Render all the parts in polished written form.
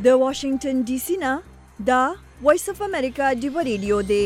د واشنگټن ډي سي نه دا وایس اف امریکا دی ریډیو دی.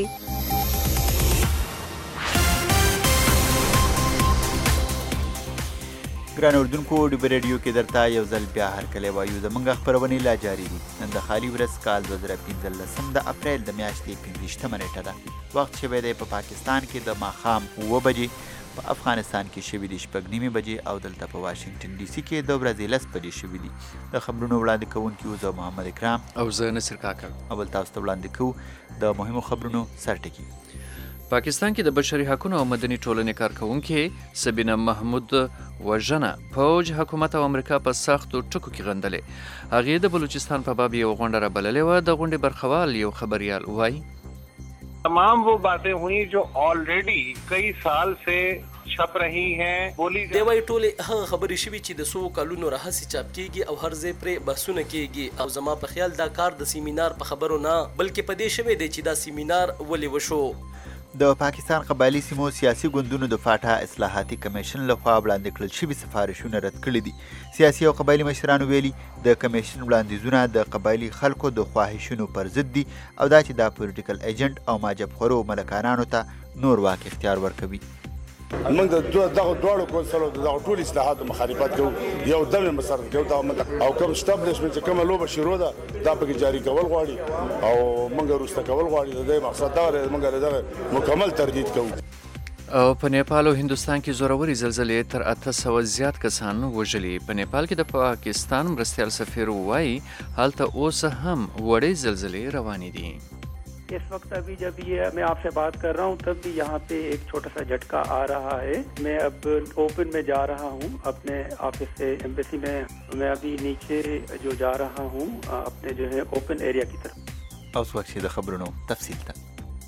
ګران اردوونکو ډیبر ریډیو کې درته یو ځل بیا هرکلی وایو. زموږ خپرونې لا جاري دي. نن د خالي ورځ کال 2015 د اپریل د میاشتې 15مه نیټه ده. وخت شوی دی په پاکستان کې د ماښام 9 بجې، په افغانستان کې شوي دي 6:30 بجې او دلته په واشنگټن ډي سي کې د ورځې 10 بجې شوي دي. د خبرونو وړاندې کوونکي زه محمد اکرام او زه نصر کاکړ. اول تاسو ته وړاندې کوو د مهمو خبرونو سرټکي. پاکستان کې د بشري حقونو او مدني ټولنې کارکونکې سبینه محمود وژنه پوج حکومت او امریکا په سختو ټکو کې غندلې. هغې د بلوچستان په باب یو غونډه رابللې وه. د غونډې برخوال یو خبریال وایي तमाम वो बातें हुई जो ऑलरेडी कई साल से छप रही हैं बोली دی وایي ټولې هغه خبرې شوي چې د 100 کلونو راهیسې چاپ کیږي او هر ځای پرې بحثونه کیږي او زما په خیال دا کار د سیمینار په خبرو نه بلکې په دې شوی دی چې دا سیمینار ولې وشو. د پاکستان قبایلي سیمو سیاسي ګوندونو د فاټا اصلاحاتي کمیشن لخوا وړاندې کړل شوي سفارشونه رد کړي دي. سیاسي او قبایلي مشرانو ویلي د کمیشن وړاندیزونه د قبایلي خلکو د خواهشونو پر ضد دي او دا چې دا پولیټیکل ایجنټ او ماجبخورو ملکانانو ته نور واک اختیار ورکوي. موږ د دغه دواړو کونسلو د دغه ټولو اصلاحاتو مخالفت کوو، یو دم یې مسرت کوو او کوم اسټابلیشمنټ چې کومه لوبه شروع ده دا پکې جاري کول غواړي او موږ وروسته کول غواړي. د دې مقصد دا دی موږ دغه مکمل تردید کوو. او په نیپال او هندوستان کې زوروري زلزلې تر 800 زیات کسان وژلي. په نیپال کې د پاکستان مرستیال سفیر وایي هلته اوس هم وړې زلزلې روانې دي. इस वक्त अभी जब ये मैं आपसे बात कर रहा हूँ तब भी यहाँ पे एक छोटा सा झटका आ रहा है. मैं अब ओपन में जा रहा हूँ अपने ऑफिस से एम्बेसी में. मैं अभी नीचे जो जा रहा हूँ अपने जो है ओपन एरिया की तरफ. اوس وخت د خبرونو تفصیل ته.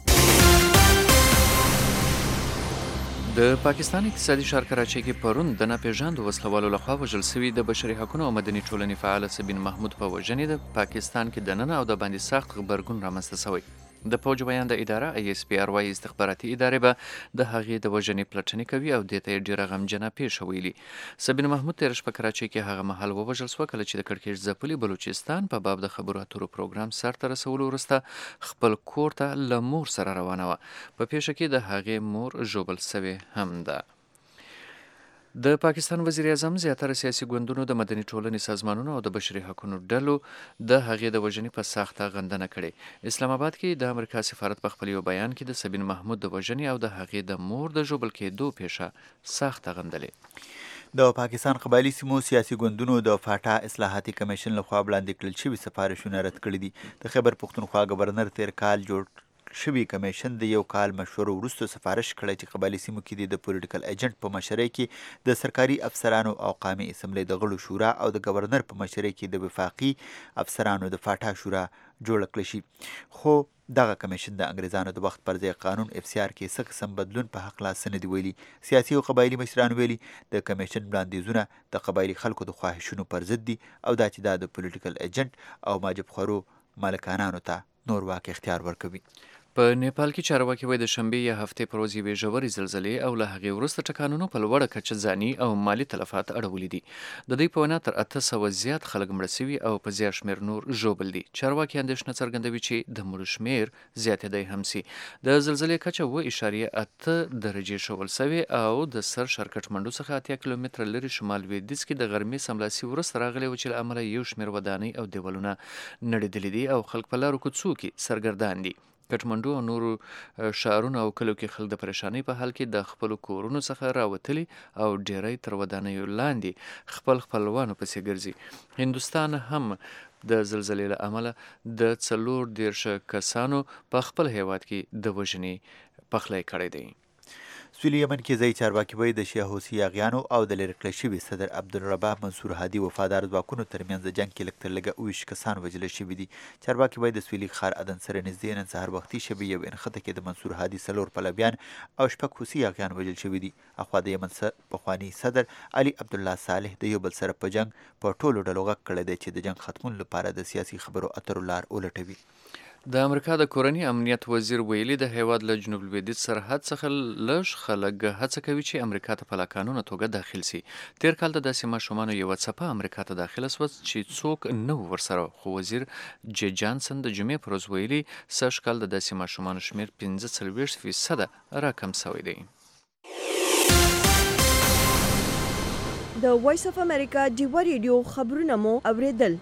د پاکستان اقتصادي ښار کراچۍ کې پرون د ناپېژاندو وسلوالو لخوا وژل سوي د بشري حقونو او مدني ټولنې فعاله سبین محمود په وژنې د پاکستان کې دننه او د باندې سخت غبرګون رامنځته سوی. د پوج بیان د اداره ISPR وايي استخباراتي ادارې به د هغې د وژنې پلټنې کوي او دې ته یې ډېره غمجنه پیښه ویلي. سبین محمود تېره شپه کراچۍ کې هغه مهال ووژل سوه کله چې د کړکېچ ځپلي بلوچستان په باب د خبرو اترو پروګرام سرته رسولو وروسته خپل کور ته له مور سره روانه وه. په پیښه کې د هغې مور ژوبل سوې هم ده. د پاکستان وزیر اعظم زیاتره سیاسي ګوندونو د مدني ټولنې سازمانونو او د بشري حقونو ډلو د هغې د وژنې په سخته غندنه کړې. اسلام آباد کې د امریکا سفارت په خپل یو بیان کې د سبین محمود د وژنې او د هغې د مور د ژوبل کېدو پیښه سخته غندلې. د پاکستان قبایلي سیمو سیاسي ګوندونو د فاټا اصلاحاتي کمیشن لخوا وړاندې کړل شوي سفارشونه رد کړي دي. د خیبر پښتونخوا گورنر تیر کال جوړ شوي کمیشن د یو کال مشورو وروسته سفارش کړی چې قبایلي سیمو کې د پولیټیکل ایجنټ په مشرۍ کې د سرکاري افسرانو او قومي اسمبلۍ د غړو شورا او د گورنر په مشرۍ کې د وفاقي افسرانو د فاټا شورا جوړه کړل شي. خو دغه کمیشن د انګریزانو د وخت پر ځای قانون FCR کې څه قسم بدلون په هکله څه نه دي ویلي. سیاسي او قبایلي مشرانو ویلي د کمیشن وړاندیزونه د قبایلي خلکو د خواهشونو پر ضد دي او دا چې دا د پولیټیکل ایجنټ او ماجبخورو مالکانانو ته نور واک اختیار ورکوي. په نیپال کې چارواکي وایي د شنبې یا هفتې پر ورځ یوې ژورې زلزلې او له هغې وروسته ټکانونو په لوړه کچه ځاني او مالي تلفات اړولي دي. د دوی په وینا تر 800 زیات خلک مړه سوي او په زیات شمېر نور ژوبل دي. چارواکي اندېښنه څرګندوي چې د مړو شمېر زیاتېدی هم سي. د زلزلې کچه 7.8 درجې ښودل سوې او د سر ښار کټمنډو څخه 8 کیلومتره لرې شمال لویدیځ کې د غرمې سملاسي وروسته راغلی و چې له امله یو شمېر ودانۍ او دیوالونه نړېدلي دي او خلک په لارو کوڅو کې سرګردان دي. کټمنډو او نورو ښارونو او کلیو کې خلک د پریشانۍ په حال کې د خپلو کورونو څخه راوتلي او ډیری تر ودانیو لاندې خپل خپلوانو پسې ګرځي. هندوستان هم د زلزلې له امله د 14 کسانو په خپل هیواد کې د وژنې پخلی کړی دی. سویل یمن کې ځایي چارواکي وایي د شیعه حوثي یاغیانو او د لرې کړی شوي صدر عبدالرباه منصور هادي وفادار ځواکونو ترمنځ د جنګ کې لږ تر لږه 27 کسان وژل شوي دي. چارواکي وایي د سویلي ښار عدن سره نږدې نن سهار وختي شبې یو انخته کې د منصور هادي 4 پلویان او 6 حوثي یاغیان وژل شوي دي. اخوا د یمن پخواني صدر علي عبدالله صالح د یو بل سره په جنګ په ټولو ډلو غږ کړی دی چې د جنګ ختمولو لپاره د سیاسي خبرو اترو لار ولټوي. د امریکا د کورني امنیت وزیر ویلي د هیواد له جنوب لویدیځ سرحد څخه لږ خلک هڅه کوي چې امریکا ته په لاقانونه توګه داخل سي. تیر کال د داسې ماشومانو یوه څپه امریکا ته داخله سوه چې څوک نه و ورسره، خو وزیر جې جانسن د جمعې پر ورځ ویلي سږ کال د داسې ماشومانو شمېر 45% راکم سوی دی. د وایس اف امریکا ډیوه ریډیو خبرونه مو اوریدل.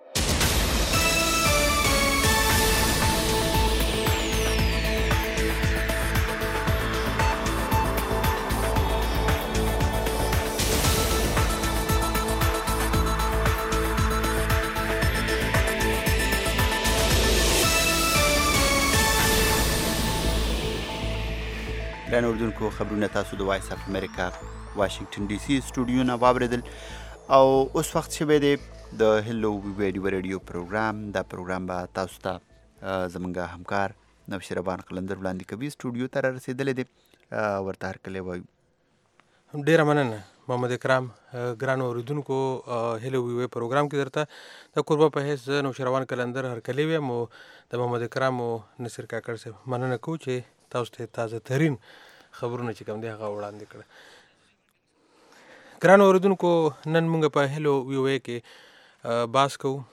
ګران اردوونکو، خبرونه تاسو د وایس اف امریکا واشنگټن ډي سي سټوډیو نه واورېدل او اوس وخت شوی دی د هلو ویډیو ریډیو پروګرام. دا پروګرام به تاسو ته زموږ همکار نوشیربان قلندر وړاندې کوي. سټوډیو ته رارسېدلی دی، ورته هرکلی وایو. ډیره مننه محمد اکرام. ګران اوریدونکو، هلو ویډیو پروګرام کې درته د کوربه په حیث نوشیروان قلندر هرکلی ویم او د محمد اکرام او نصیر کاکړ صاحب مننه کوو چې تاسو ته تازه ترین خبرونه چې کوم دی هغه وړاندې کړه. ګران اوریدونکو، نن موږ په هلو ویو کې بحث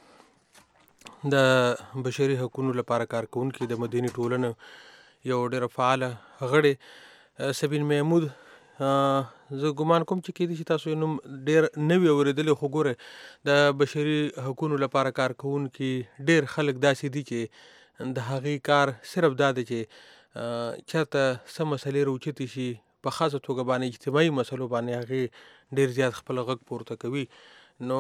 کوو د بشري حقوقو لپاره کارکوونکي د مدني ټولنې یو ډېره فعاله غړې سبین محمود. زه ګمان کوم چې کېدای شي تاسو یې نوم ډېر نه وي اورېدلی، خو ګوره د بشري حقوقو لپاره کارکوونکي ډېر خلک داسې دي چې د هغې کار صرف دا دی چې چېرته څه مسلې راوچتې شي، په خاصه توګه باندې اجتماعي مسلو باندې هغې ډېر زیات خپل غږ پورته کوي. نو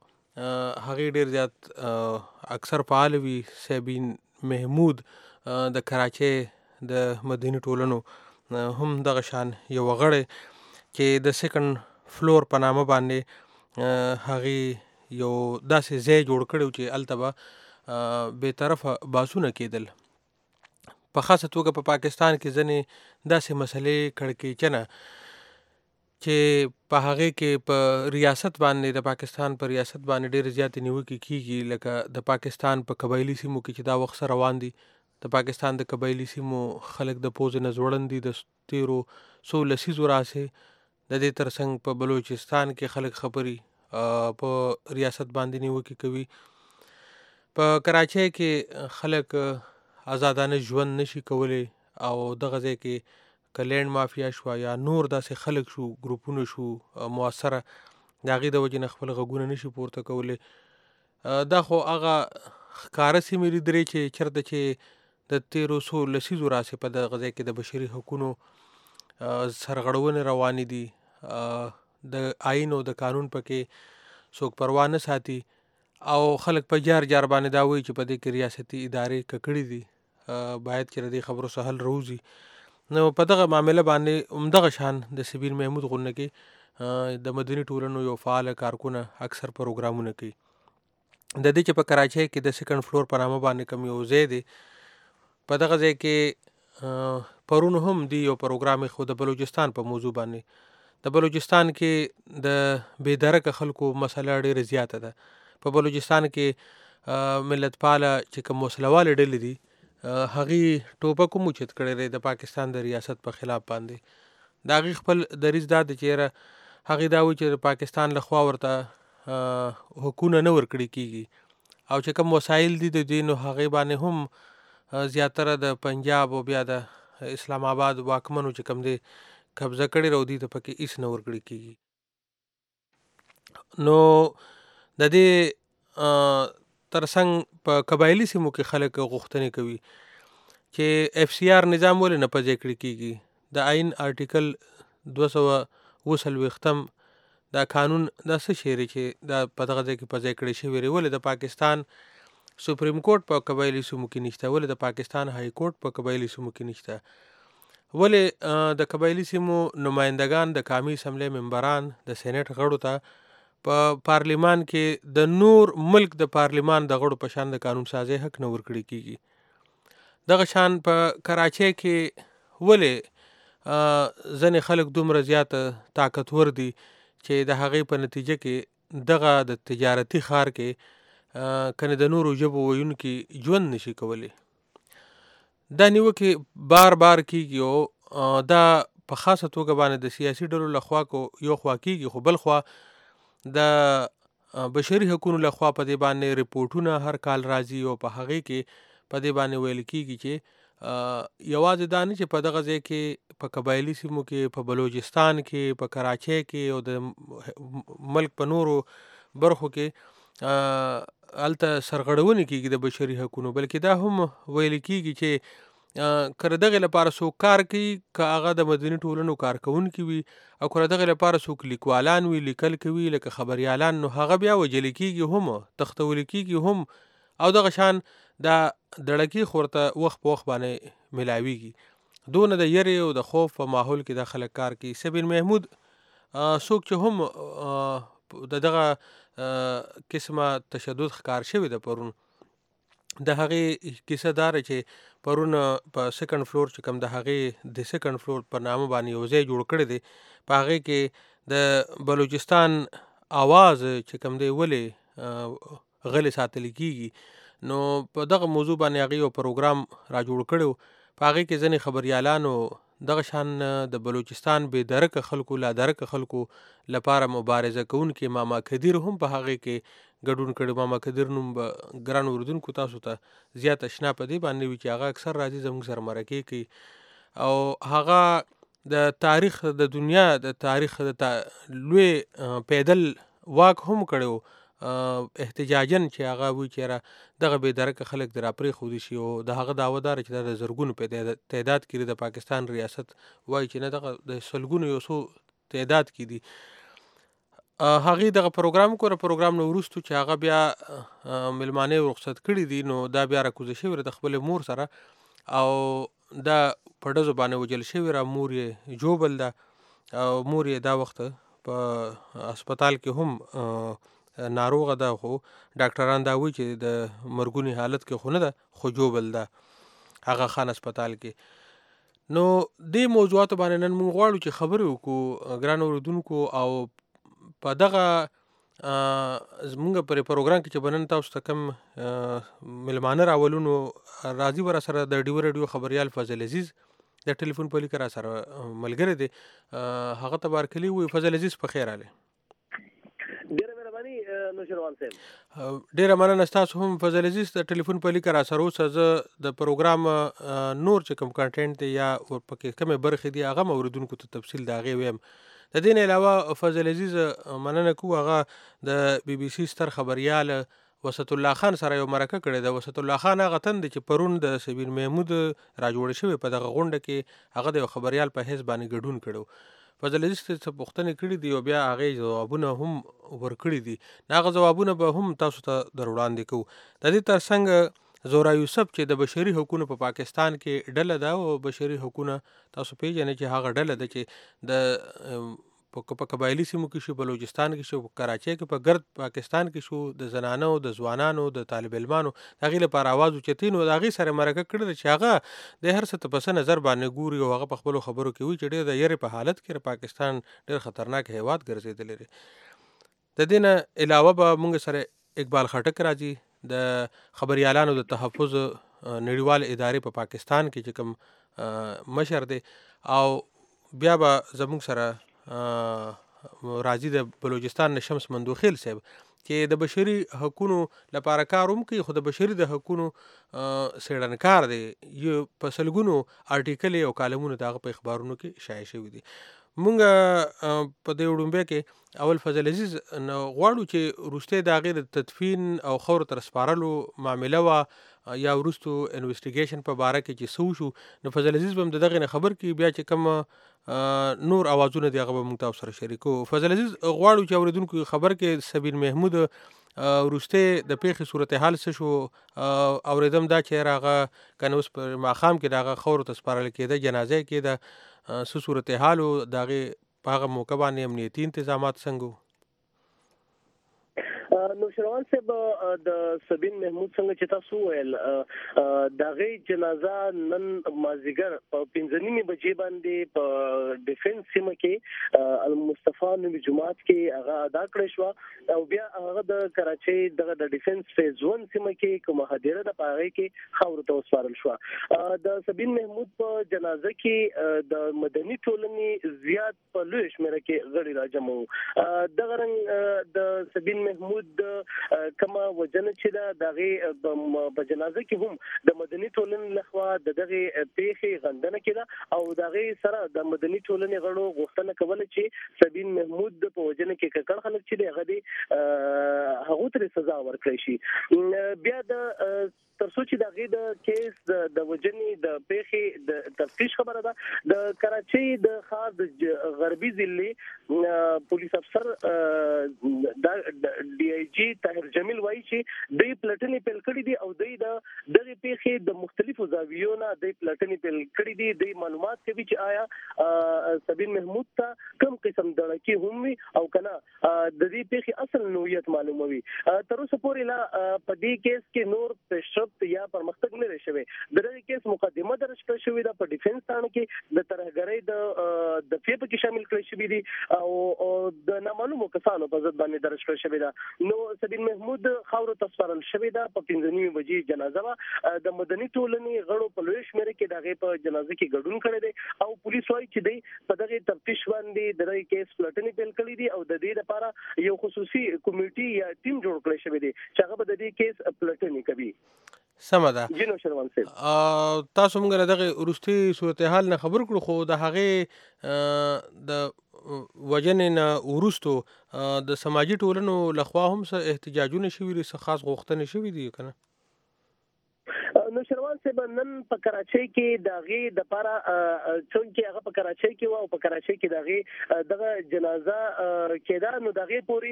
هغې ډېر زیات اکثر فعال وي. سبین محمود د کراچۍ د مدني ټولنو هم دغه شان یوه غړې چې د سیکنډ فلور په نامه باندې هغې یو داسې ځای جوړ کړی و چې هلته به بې طرفه بحثونه کېدل. په خاصه توګه په پاکستان کې ځینې داسې مسلې کړکېچنه چې په هغې کې په ریاست باندې د پاکستان په ریاست باندې ډېرې زیاتې نیوکې کېږي، لکه د پاکستان په قبایلي سیمو کې چې دا وخت سره روان دي. د پاکستان د قبایلي سیمو خلک د پوځې نه ځوړند دي، د تیرو څو لسیزو راهیسې. د دې ترڅنګ په بلوچستان کې خلک خبرې په ریاست باندې نیوکې کوي. په کراچۍ کې خلک آزادانه ژوند نشي کولی او دغه ځای کې که لینډ مافیا شوه یا نور داسې خلک شو، ګروپونه شو مؤثره، د هغې د وجې نه خپل غږونه نشي پورته کولی. دا خو هغه ښکاره سیمې دي درې چې چېرته چې د تیرو څو لسیزو راهیسې په دغه ځای کې د بشري حقونو سرغړونې روانې دي. د آیین او د قانون پکې څوک پروا نه ساتي او خلک په جار جار باندې دا وایي چې په دې کې ریاستي ادارې ککړې دي، باید چې د دې خبرو څخه حل راوځي. نو په دغه معامله باندې همدغه شان د سبین محمود غونډه کې د مدني ټولنو یو فعاله کارکونه اکثر پروګرامونه کوي. د دې چې په کراچۍ کې د سیکنډ فلور په نامه باندې کوم یو ځای دی، په دغه ځای کې پرون هم دی یو پروګرام خو د بلوچستان په موضوع باندې. د بلوچستان کې د بې درکه خلکو مسله ډېره زیاته ده. په بلوچستان کې ملت پاله چې کوم وسلوالې ډلې دي هغې ټوپک هم اوچت کړی دی د پاکستان د ریاست په خلاف باندې. د هغې خپل دریځ دا دی چې یاره هغې دا وایي چې د پاکستان له خوا ورته حقونه نه ورکړي کېږي او چې کوم وسایل دي د دوی نو هغې باندې هم زیاتره د پنجاب او بیا د اسلام آباد واکمنو چې کوم دی قبضه کړې او دوی ته پکې هېڅ نه ورکړي کېږي. نو د دې ترڅنګ په قبایلي سیمو کې خلک غوښتنې کوي چې اف سی آر نظام ولې نه پځای کړی کېږي. د آئین آرټیکل 240 دا قانون دا څه شی دی چې دا په دغه ځای کې پځای کړی شوی دی؟ ولې د پاکستان سپریم کورټ په قبایلي سیمو کې نشته؟ ولې د پاکستان های کورټ په قبایلي سیمو کې نشته؟ ولې د قبایلي سیمو نمایندگان د قومي اسمبلی ممبران د سینټ غړو ته په پارلیمان کې د نور ملک د پارلیمان د غړو په شان د قانون سازۍ حق نه ورکړي کېږي؟ دغه شان په کراچۍ کې ولې ځینې خلک دومره زیاته طاقتور دي چې د هغې په نتیجه کې دغه د تجارتي ښار کې کنې د نورو ژبو ویونکي ژوند نشي کولی؟ دا نیوکې بار بار کیږي او دا په خاصه توګه باندې د سیاسي ډلو لخوا یو خوا کیږي، خو بل خوا د بشري حقوقو لخوا په دې باندې ریپورټونه هر کال راځي او په هغې کې په دې باندې ویل کیږي چې یوازې دا نه چې په دغه ځای کې په قبایلي سیمو کې، په بلوچستان کې، په کراچۍ کې او د ملک په نورو برخو کې هلته سرغړونې کیږي د بشري حقوقو، بلکې دا هم ویل کیږي چې که د دغې لپاره څوک کار کوي، که هغه د مدني ټولنو کارکوونکي وي او که د دغې لپاره څوک لیکوالان وي، لیکل کوي لکه خبریالان، نو هغه بیا وژل کیږي هم، تختول کیږي هم، او دغه شان دا دړکې خو ورته وخت په وخت باندې ملاویږي. دونه د یرې او د خوف په ماحول کې دا خلک کار کوي. سبین محمود څوک چې هم د دغه قسمه تشدد ښکار شوی د پرون، د هغې کیسه داره چې پرون په سیکنډ فلور چې کوم د هغې د سیکنډ فلور په نامه باندې یو ځای جوړ کړی دی، په هغې کې د بلوچستان آواز چې کوم دی ولې غلې ساتل کیږي، نو په دغه موضوع باندې هغې یو پروګرام را جوړ کړی و. په هغې کې ځینې خبریالانو دغه شان د بلوچستان بې درکه خلکو، لا درکه خلکو لپاره مبارزه کوونکي ماما کدیر هم په هغې کې ګډون کړی. ماما کدیر نوم به ګران اردونکو تاسو ته زیات اشنا په دې باندې وي چې هغه اکثر راځي زموږ سره مرکې کوي او هغه د تاریخ د دنیا د تاریخ د لوی پیدل واک هم کړی، احتجاجن چې هغه وی چې دغه بې درکه خلک د راپرېښودي شي، او د هغه دعوه داره چې دا د زرګونو په تعداد کې د پاکستان ریاست وایي چې نه دغه د سلګونو یو څو تعداد کې دي. هغې دغه پروګرام کوره، پروګرام نه وروستو چې هغه بیا مېلمانې رخصت کړي دي، نو دا بیا راکوزه شوې ده د خپلې مور سره او دا په ډزو باندې وژل شوې را. مور یې جوبل ده او مور یې دا وخت په هسپتال کې هم ناروغه ده، خو ډاکټران دا وایي چې د مرګوني حالت کې خو نه ده، خو جوبل ده هغه خان هسپتال کې. نو دې موضوعاتو باندې نن موږ غواړو چې خبرې وکړو ګران اورېدونکو، او په دغه زمونږ پر پروګرام کې چې به نن تاسو ته کوم مېلمانه راولو، نو راځي به را سره د ډیو رادیو خبریال فضل عزیز د ټلیفون په لیکه را سره ملګری دی، هغه ته بارکلي وي. فضل عزیز په خیر راغلی. ډېره مهرباني نوشروان صاحب. ډېره مننه ستاسو هم فضل عزیز د ټلیفون په لیکه را سره اوسه. زه د پروګرام نور چې کوم کنټینټ دی یا پکې کومې برخې دي هغه هم اورېدونکو ته تفصیل د هغې ویم. د دې نه علاوه فضل عزیز مننه کوو، هغه د بي بي سي ستر خبریال وسط الله خان سره یو مرکه کړې ده. وسط الله خان هغه تن دی چې پرون د سبین محمود را جوړه شوې په دغه غونډه کې هغه د یو خبریال په حیث باندې ګډون کړو. فضل عزیز ته څه پوښتنې کړي دي او بیا هغې جوابونه هم ورکړي دي، هغه ځوابونه به هم تاسو ته در وړاندې کوو. د دې ترڅنګ زورا یوسف چې د بشري حقوقو په پاکستان کې ډله ده، او بشري حقوقونه تاسو پیژنئ چې هغه ډله ده چې د په قبایلي سیمو کې شو، بلوچستان کې شو، په کراچۍ کې، په ګرد پاکستان کې شو، د زنانو، د ځوانانو، د طالب علمانو د هغې لپاره آواز اوچتوي. نو د هغې سره مرکه کړې ده چې هغه د هر څه ته په څه نظر باندې ګوري، او هغه په خپلو خبرو کې وایي چې ډېر د یرې په حالت کې پاکستان ډېر خطرناک هیواد ګرځېدلی دی. د دې نه علاوه به موږ سره اقبال خټک راځي، د خبریالانو د تحفظ نړیوال ادارې په پاکستان کې چې کوم مشر دی، او بیا به زموږ سره راځي د بلوچستان نه شمس مندوخیل صاحب چې د بشري حقوقو لپاره کار هم کوي، خو د بشري د حقوقو څېړنکار دی. یو په سلګونو آرټیکل او کالمونه د هغه په اخبارونو کې شایع شوي دي. مونږ په دې وړومبی کې اول فضل عزیز غواړو چې وروستی د هغې د تدفین او خاورو ته رسپارلو معامله وه یا وروستو انویسټیګیشن په باره کې چې څه وشو، نو فضل عزیز به هم د دغې نه خبر کړي. بیا چې کوم نور اوازونه دي هغه به موږ تاسو سره شریکو. فضل عزیز غواړو چې اورېدونکو خبر کې سبین محمود وروستی د پیښې صورتحال څه شو. اورېدم دا چې هغه که نه اوس په ماښام کې د هغه خاورو ته سپارل کېده، جنازه یې کېده، څه صورتحال و د هغې په هغه موقع باندې امنیتي انتظامات څنګه وو؟ نوشروان صاحب د سبین محمود څنګه چې تاسو وویل د هغې جنازه نن مازدیګر په 5:30 بجې باندې په ډیفنس سیمه کې المصطفی نومي جماعت کې هغه ادا کړی شو او بیا هغه د کراچۍ د ډیفنس فیز 1 سیمه کې کومه هدیره د پاغي کې خاور ته وسپارل شو. د سبین محمود په جنازه کې د مدني ټولنې زیات په لوی شمېر کې غړي راجمع وو. دغه رنګ د سبین محمود کما وجنه چې دا دغه په جنازه کې هم د مدني ټولنې لخوا دغه پیښې غندنه کړه او دغه سره د مدني ټولنې غړو غوښتنه کوله چې سبین محمود په وجنه کې ککړ خلک چې دغه هغه ته سزا ورکړي شي. بیا د ترڅو چې دغه د کیس د وجنې د پیښې د تفتیش خبره ده. د کراچۍ د خار د غربي ضلع پولیس افسر د ډي آی جی طاهر جمیل وایي چې د پلټنې پیل کړې دي او د دغه پیښې د مختلفو زاویو نه د پلټنې پیل کړې دي. د معلومات کوي چې آیا سبین محمود ته کوم قسم دړکی هم وي او کنه د دې پیښې اصل نوعیت معلوموي. تر اوسه پورې لا په دې کیس کې نور پیشرفت یا پرمختګ نه شوی. دغه کیس مقدمه درج کړې شوې ده په ډیفنس تانه کې د ترهګرۍ د فیپ کې شامل کړی شوی دي او د نامعلومو کسانو په ضد باندې درج کړی شوی ده. نو سبین محمود خاور ته سپارل شوی ده په 5:30 بجې جنازه د مدني ټولنې غړو په لوی شمېر کې دغه په جنازه کې ګډون کړی دی او پولیس وايي چې دی په دغه تفتیش باندې دغه کیس پلټنې پیل کړې دي او د دې لپاره یو خصوصي کمیټي یا ټیم جوړ کړی شوی دی چې هغه به د دې کیس پلټنې کوي. سمه ده. جنو شروان صاحب تاسو موږ دغه ورستي صورتحال نه خبر کړو خو د هغه د وجنې نه ورستو د سماجی ټولنو لخوا هم څه احتجاجونه شوي دي څه خاص غوښتنې شوي دي کنه؟ نو شروان صاحب نن په کراچۍ کې دغه د لپاره څنګه هغه په کراچۍ کې او په کراچۍ کې دغه جنازه کېده. نو دغه پوری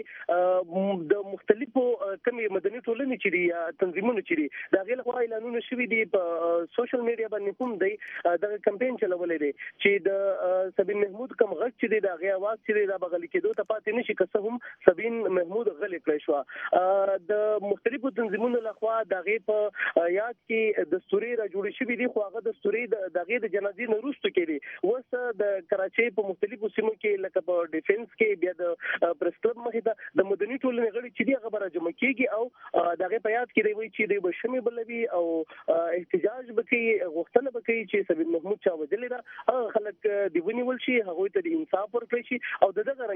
د مختلفو کمی مدني ټولنې چې دي تنظیمونه چې دي دغه لپاره اعلانونه شوي دي په سوشل میډیا باندې هم دی دغه کمپاین چلولې دي چې د سبین محمود کوم غږ چې دی دغه आवाज چې دی د بغل کېدو ته پاتې نشي که څه هم سبین محمود غلې کړی شو. د مختلفو تنظیمونو لخوا دغه په یاد کې دستوري را جوړ شوی دي خو هغه دستوري دغه د جنازې نه وروسته کېدي وسه د کراچۍ په مختلفو سیمو کې لکه په ډیفنس کې بیا د پریس کلب مخې ته د مدني ټولنې غړي چې دی هغه راجمع کیږي او دغه په یاد کې دی وایي چې دی بشمي بلوي او احتجاج وکړي غوښتنه وکړي چې سبین محمود چا وجلې ده هغه خلک دی ونیول شي هغه ته د انصاف ورکړي شي او دغه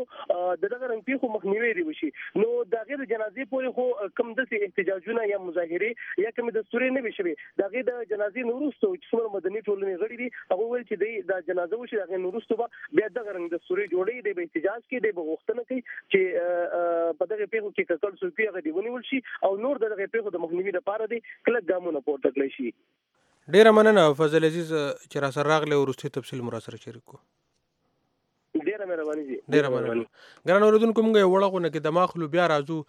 رنګ پیخو مخنیوي دی وشي. نو دغه د جنازې پورې خو کم د احتجاجونه یا مظاهره یا کوم دستوري نه وشوي. دغه د جنازې نورستو چې څومره مدني ټولنې غړي دي هغه ویل چې د جنازه وشي دغه نورستو بیا دغه رنګ دستوري جوړي دی به احتجاج کې دی به غوښتنه کوي چې په دغه پیښو کې ککړ سلفي هغه دی ونیول شي او نور دغه پیښو د مخنیوي لپاره دی کله ګامونه پورته کړی شي. ډیره مننه فضل عزیز چې را سره راغله ورستي تفصیل مو را سره شریک کو. ډیره مهرباني دي. ډیره مننه. ګران اوریدونکو موږ یو وړغونه کې دماغلو بیا راځو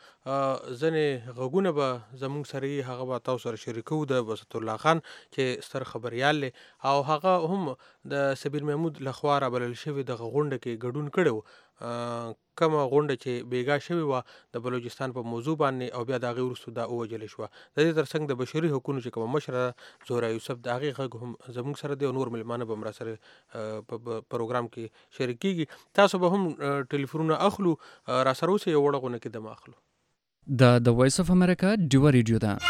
ځنې غږونه به زموږ سره هغه به تاسو سره شریکو د وسط الله خان چې ستر خبريال او هغه هم د سبیر محمود لخوا را بلل شوی د غونډه کې ګډون کړو کومه غونډه چې بیګا شوی و د بلوچستان په موضوع باندې او بیا د غیر ورسو د اوجل شو. د دې ترڅنګ د بشري حقوقو چې کوم مشر زورا یوسف د هغه غږ هم زموږ سره دی او نور ملمانه به مر سره په پروګرام کې شریک کیږي. تاسو به هم ټلیفونونه اخلو را سره اوسه یو وړغونه کې دم اخلو. د وایس اف امریکا ډیو ریډیو ده.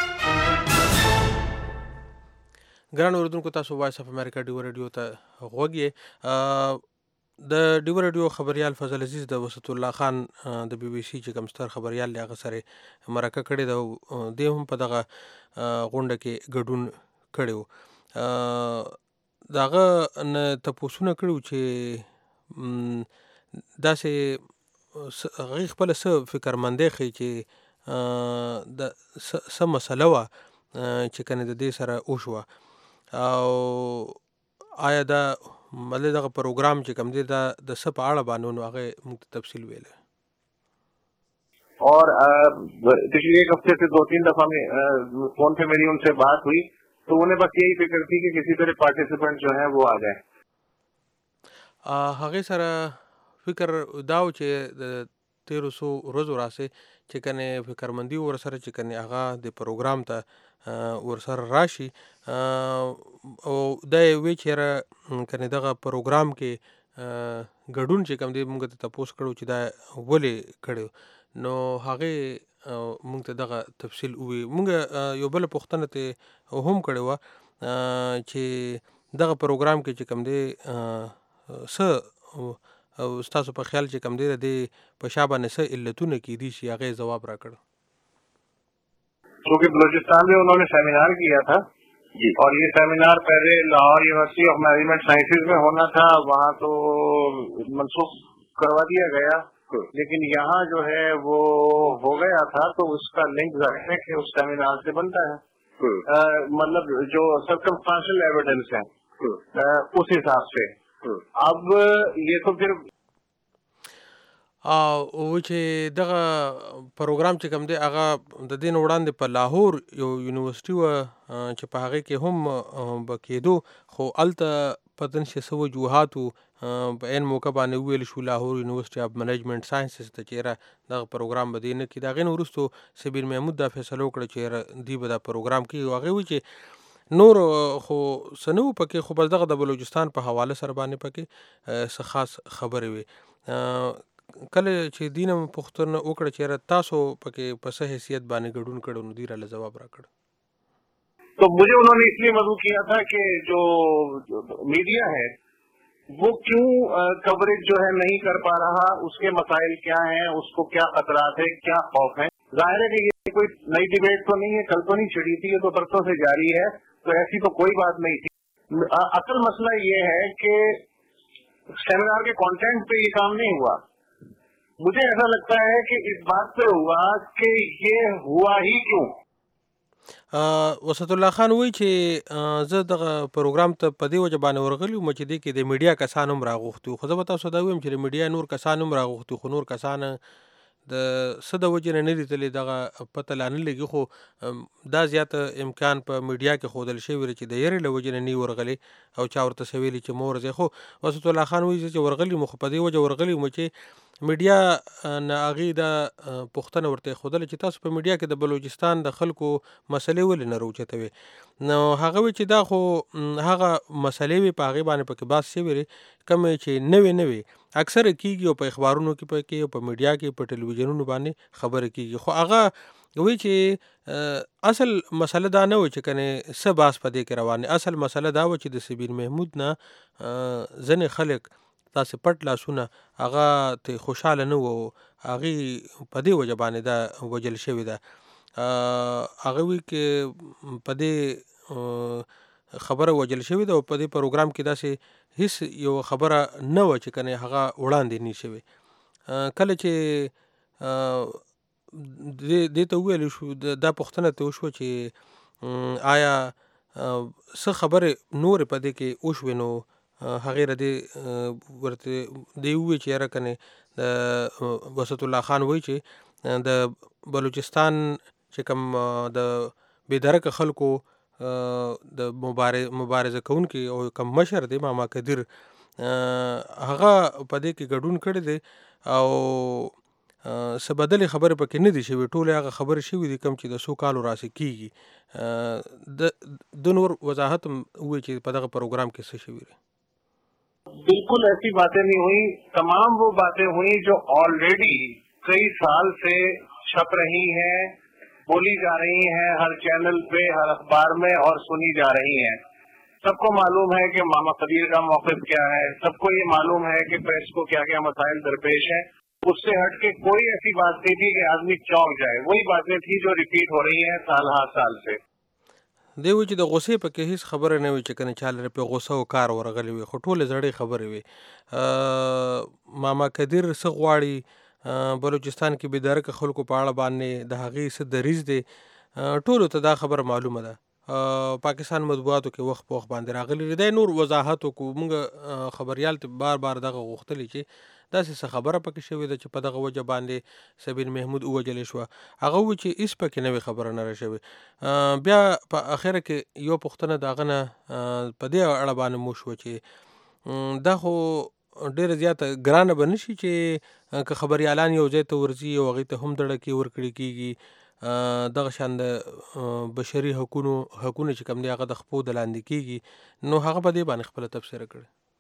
ګران اوریدونکو تاسو وایس اف امریکا ډیو ریډیو ته غوږی. د ډیو ریډیو خبريال فضل عزیز د وسط الله خان د بي بي سي چې کوم ستر خبريال هغه سره مرکه کړې ده د هم په دغه غونډه کې ګډون کړو. داغه نه تاسو نه کړو چې داسې غي خپل څه فکرمندې خي چې د څه مسله وا چې کنه د دې سره وشوه او آیا دا مله دغه پروګرام چې کوم دی دا د څه په اړه باندې نو هغه موږ تفصیل ویل और पिछले एक हफ्ते से 2-3 दफा में फोन पे मेरी उनसे बात हुई तो उन्हें बस यही फिक्र थी कि किसी तरह पार्टिसिपेंट जो है वो आ जाए. هغه سره فکر داو چې د 1300 ورځې راسي چې کنه فکرمندي ور سره چې کنه هغه د پروګرام ته ور سره راشي او د وی چیرې کنه دغه پروګرام کې ګډون چې کوم دی موږ ته تپوس کړو چې دا ولې کړو نو هغه موږ ته دغه تفصیل وی موږ یو بل پوښتنه ته هم کړو چې دغه پروګرام کې چې کوم دی او تاسو په خیال چې کوم دی د په شابه نه علتونه کې دي چې هغه جواب راکړ क्योंकि बलूचिस्तान में उन्होंने सेमिनार किया था और ये सेमिनार पहले Lahore university of management sciences में होना था, वहाँ तो मनसूख करवा दिया गया, लेकिन यहाँ जो है वो हो गया था, तो उसका लिंक जाहिर है कि उस सेमिनार से बनता है, मतलब जो सर्कमस्टांशियल एविडेंस है उस हिसाब से। अब ये तो फिर او چې دغه پروګرام چې کوم دی هغه د دین وړاندې په لاهور یو یونیورسيټي و چې په هغه کې هم بکیدو خو الته پتن شي سو وجوهاتو په ان موقع باندې ویل شو لاهور یونیورسيټي اف منیجمنت ساينسز ته چیرې دغه پروګرام بدینه کې دا غن ورستو سبیر محمود دا فیصله وکړه چې دی به دا پروګرام کې هغه و چې نور خو سنو پکې خو بس دغه د بلوچستان په حواله سره باندې پکې څه خاص خبرې وي کله چې دینم پښتون وکړه چې تاسو پکې په صحیح حیثیت باندې ګډون کړو نو دی را جواب راکړ तो मुझे उन्होंने इसलिए मदऊ किया था कि जो मीडिया है वो क्यों कवरेज जो है नहीं कर पा रहा, उसके मसाइल क्या हैं, उसको क्या खतरात है, क्या खौफ है। जाहिर है कि ये कोई नई डिबेट तो नहीं है, कल तो नहीं छिड़ी थी, ये तो बरसों से जारी है, तो ऐसी तो कोई बात नहीं थी। असल मसला ये है कि सेमिनार के कंटेंट पे ये काम नहीं हुआ। मुझे ऐसा लगता है कि इस बात पे हुआ कि ये हुआ ही क्यों। وسط الله خان وی چې زه دغه پروګرام ته په دې وجه باندې ورغلی وم چې دې کې د میډیا کسان هم راغوښتو خو زه به تاسو دا ویم چې د میډیا نور کسان هم راغوښتو خو نور کسان د څه د وجې نه لیدلې دغه پته لا نه لګي خو دا زیات امکان په میډیا کې ښودل شوی چې د یرې له وجې نه ورغلی او چا ورته څه ویلي چې مور زه خو وسط الله خان وی چې ورغلی مو خو په دې وجه ورغلی وم چې میډیا نه هغې دا پوښتنه ورته ښودله چې تاسو په میډیا کې د بلوچستان د خلکو مسلې ولې نه راوچتوي نو هغه وی چې دا خو هغه مسلې وي په هغې باندې پکې بحث شوی کومې چې نوې اکثر کیږي او په اخبارونو کې پکې او په میډیا کې په ټلویزیونونو باندې خبره کیږي خو هغه وی چې اصل مسله دا نه و چې کنه څه بحث په دې کې روانه اصل مسله دا و چې د سبیر محمود نه ځنې خلک تاسو پټ لاسونه هغه ته خوشاله نه وو هغه په دې وجه باندې دا وجل شوی دا هغه وی کې په دې خبره وجل شوی دا په دې پروګرام کې داسې هیڅ یو خبره نه و چې کنه هغه وړاندې نه شوی کله چې دې ته ویل شو دا پوښتنه ته وشو چې آیا څه خبره نور په دې کې وشو نو هغه ردی ورته دی وی چې را کنه د وسط الله خان وی چې د بلوچستان چې کوم د بيدرک خلکو د مبارزه کوونکي او کوم مشر دی ماما قدیر هغه په دې کې ګډون کړی دی او سبدلې خبره پکې نه دي شوی ټول هغه خبره شوی دي کوم چې د 100 کالو راسي کیږي د نور وضاحت وی چې په دغه پروګرام کې څه شوی دی बिल्कुल ऐसी बातें नहीं हुई। तमाम वो बातें हुई जो ऑलरेडी कई साल से छप रही हैं, बोली जा रही हैं हर चैनल पे, हर अखबार में और सुनी जा रही हैं। सबको मालूम है कि मामा कबीर का मौक़िफ़ क्या है, सबको ये मालूम है कि प्रेस को क्या क्या मसाइल दरपेश हैं। उससे हट के कोई ऐसी बात नहीं थी कि आदमी चौंक जाए। वही बातें थी जो रिपीट हो रही हैं साल हर साल से। دی وی چې د غوسې پکې هیڅ خبره نه وي چې کنه چاله په غوسه او کار ورغلی وي خو ټول زړې خبرې وي ماما قدیر څه غواړي بلوچستان کې بيدارک خلکو په اړه باندې د هغې څه دریځ دی ټول ته دا خبره معلومه ده پاکستان مطبوعاتو کې وخت په وخت باندې راغلی دی نور وضاحت کو موږ خبريال ته بار دغه غوښتلی چې داسې څه خبره پکې شوې ده چې په دغه وجه باندې سبیر محمود ووجلی شوه هغه وی چې هېڅ پکې نوې خبره نه راشوې بیا په اخره کې یو پوښتنه د هغه نه په دې اړه باندې مو شوه چې دا خو ډېره زیاته ګرانه به نه شي چې که خبریالان یو ځای ته ورځي او هغې ته هم دړکې ورکړي کېږي دغه شان د بشري حقونه چې کوم دی هغه د خپو د لاندې کېږي نو هغه په دې باندې خپله تبصره کړې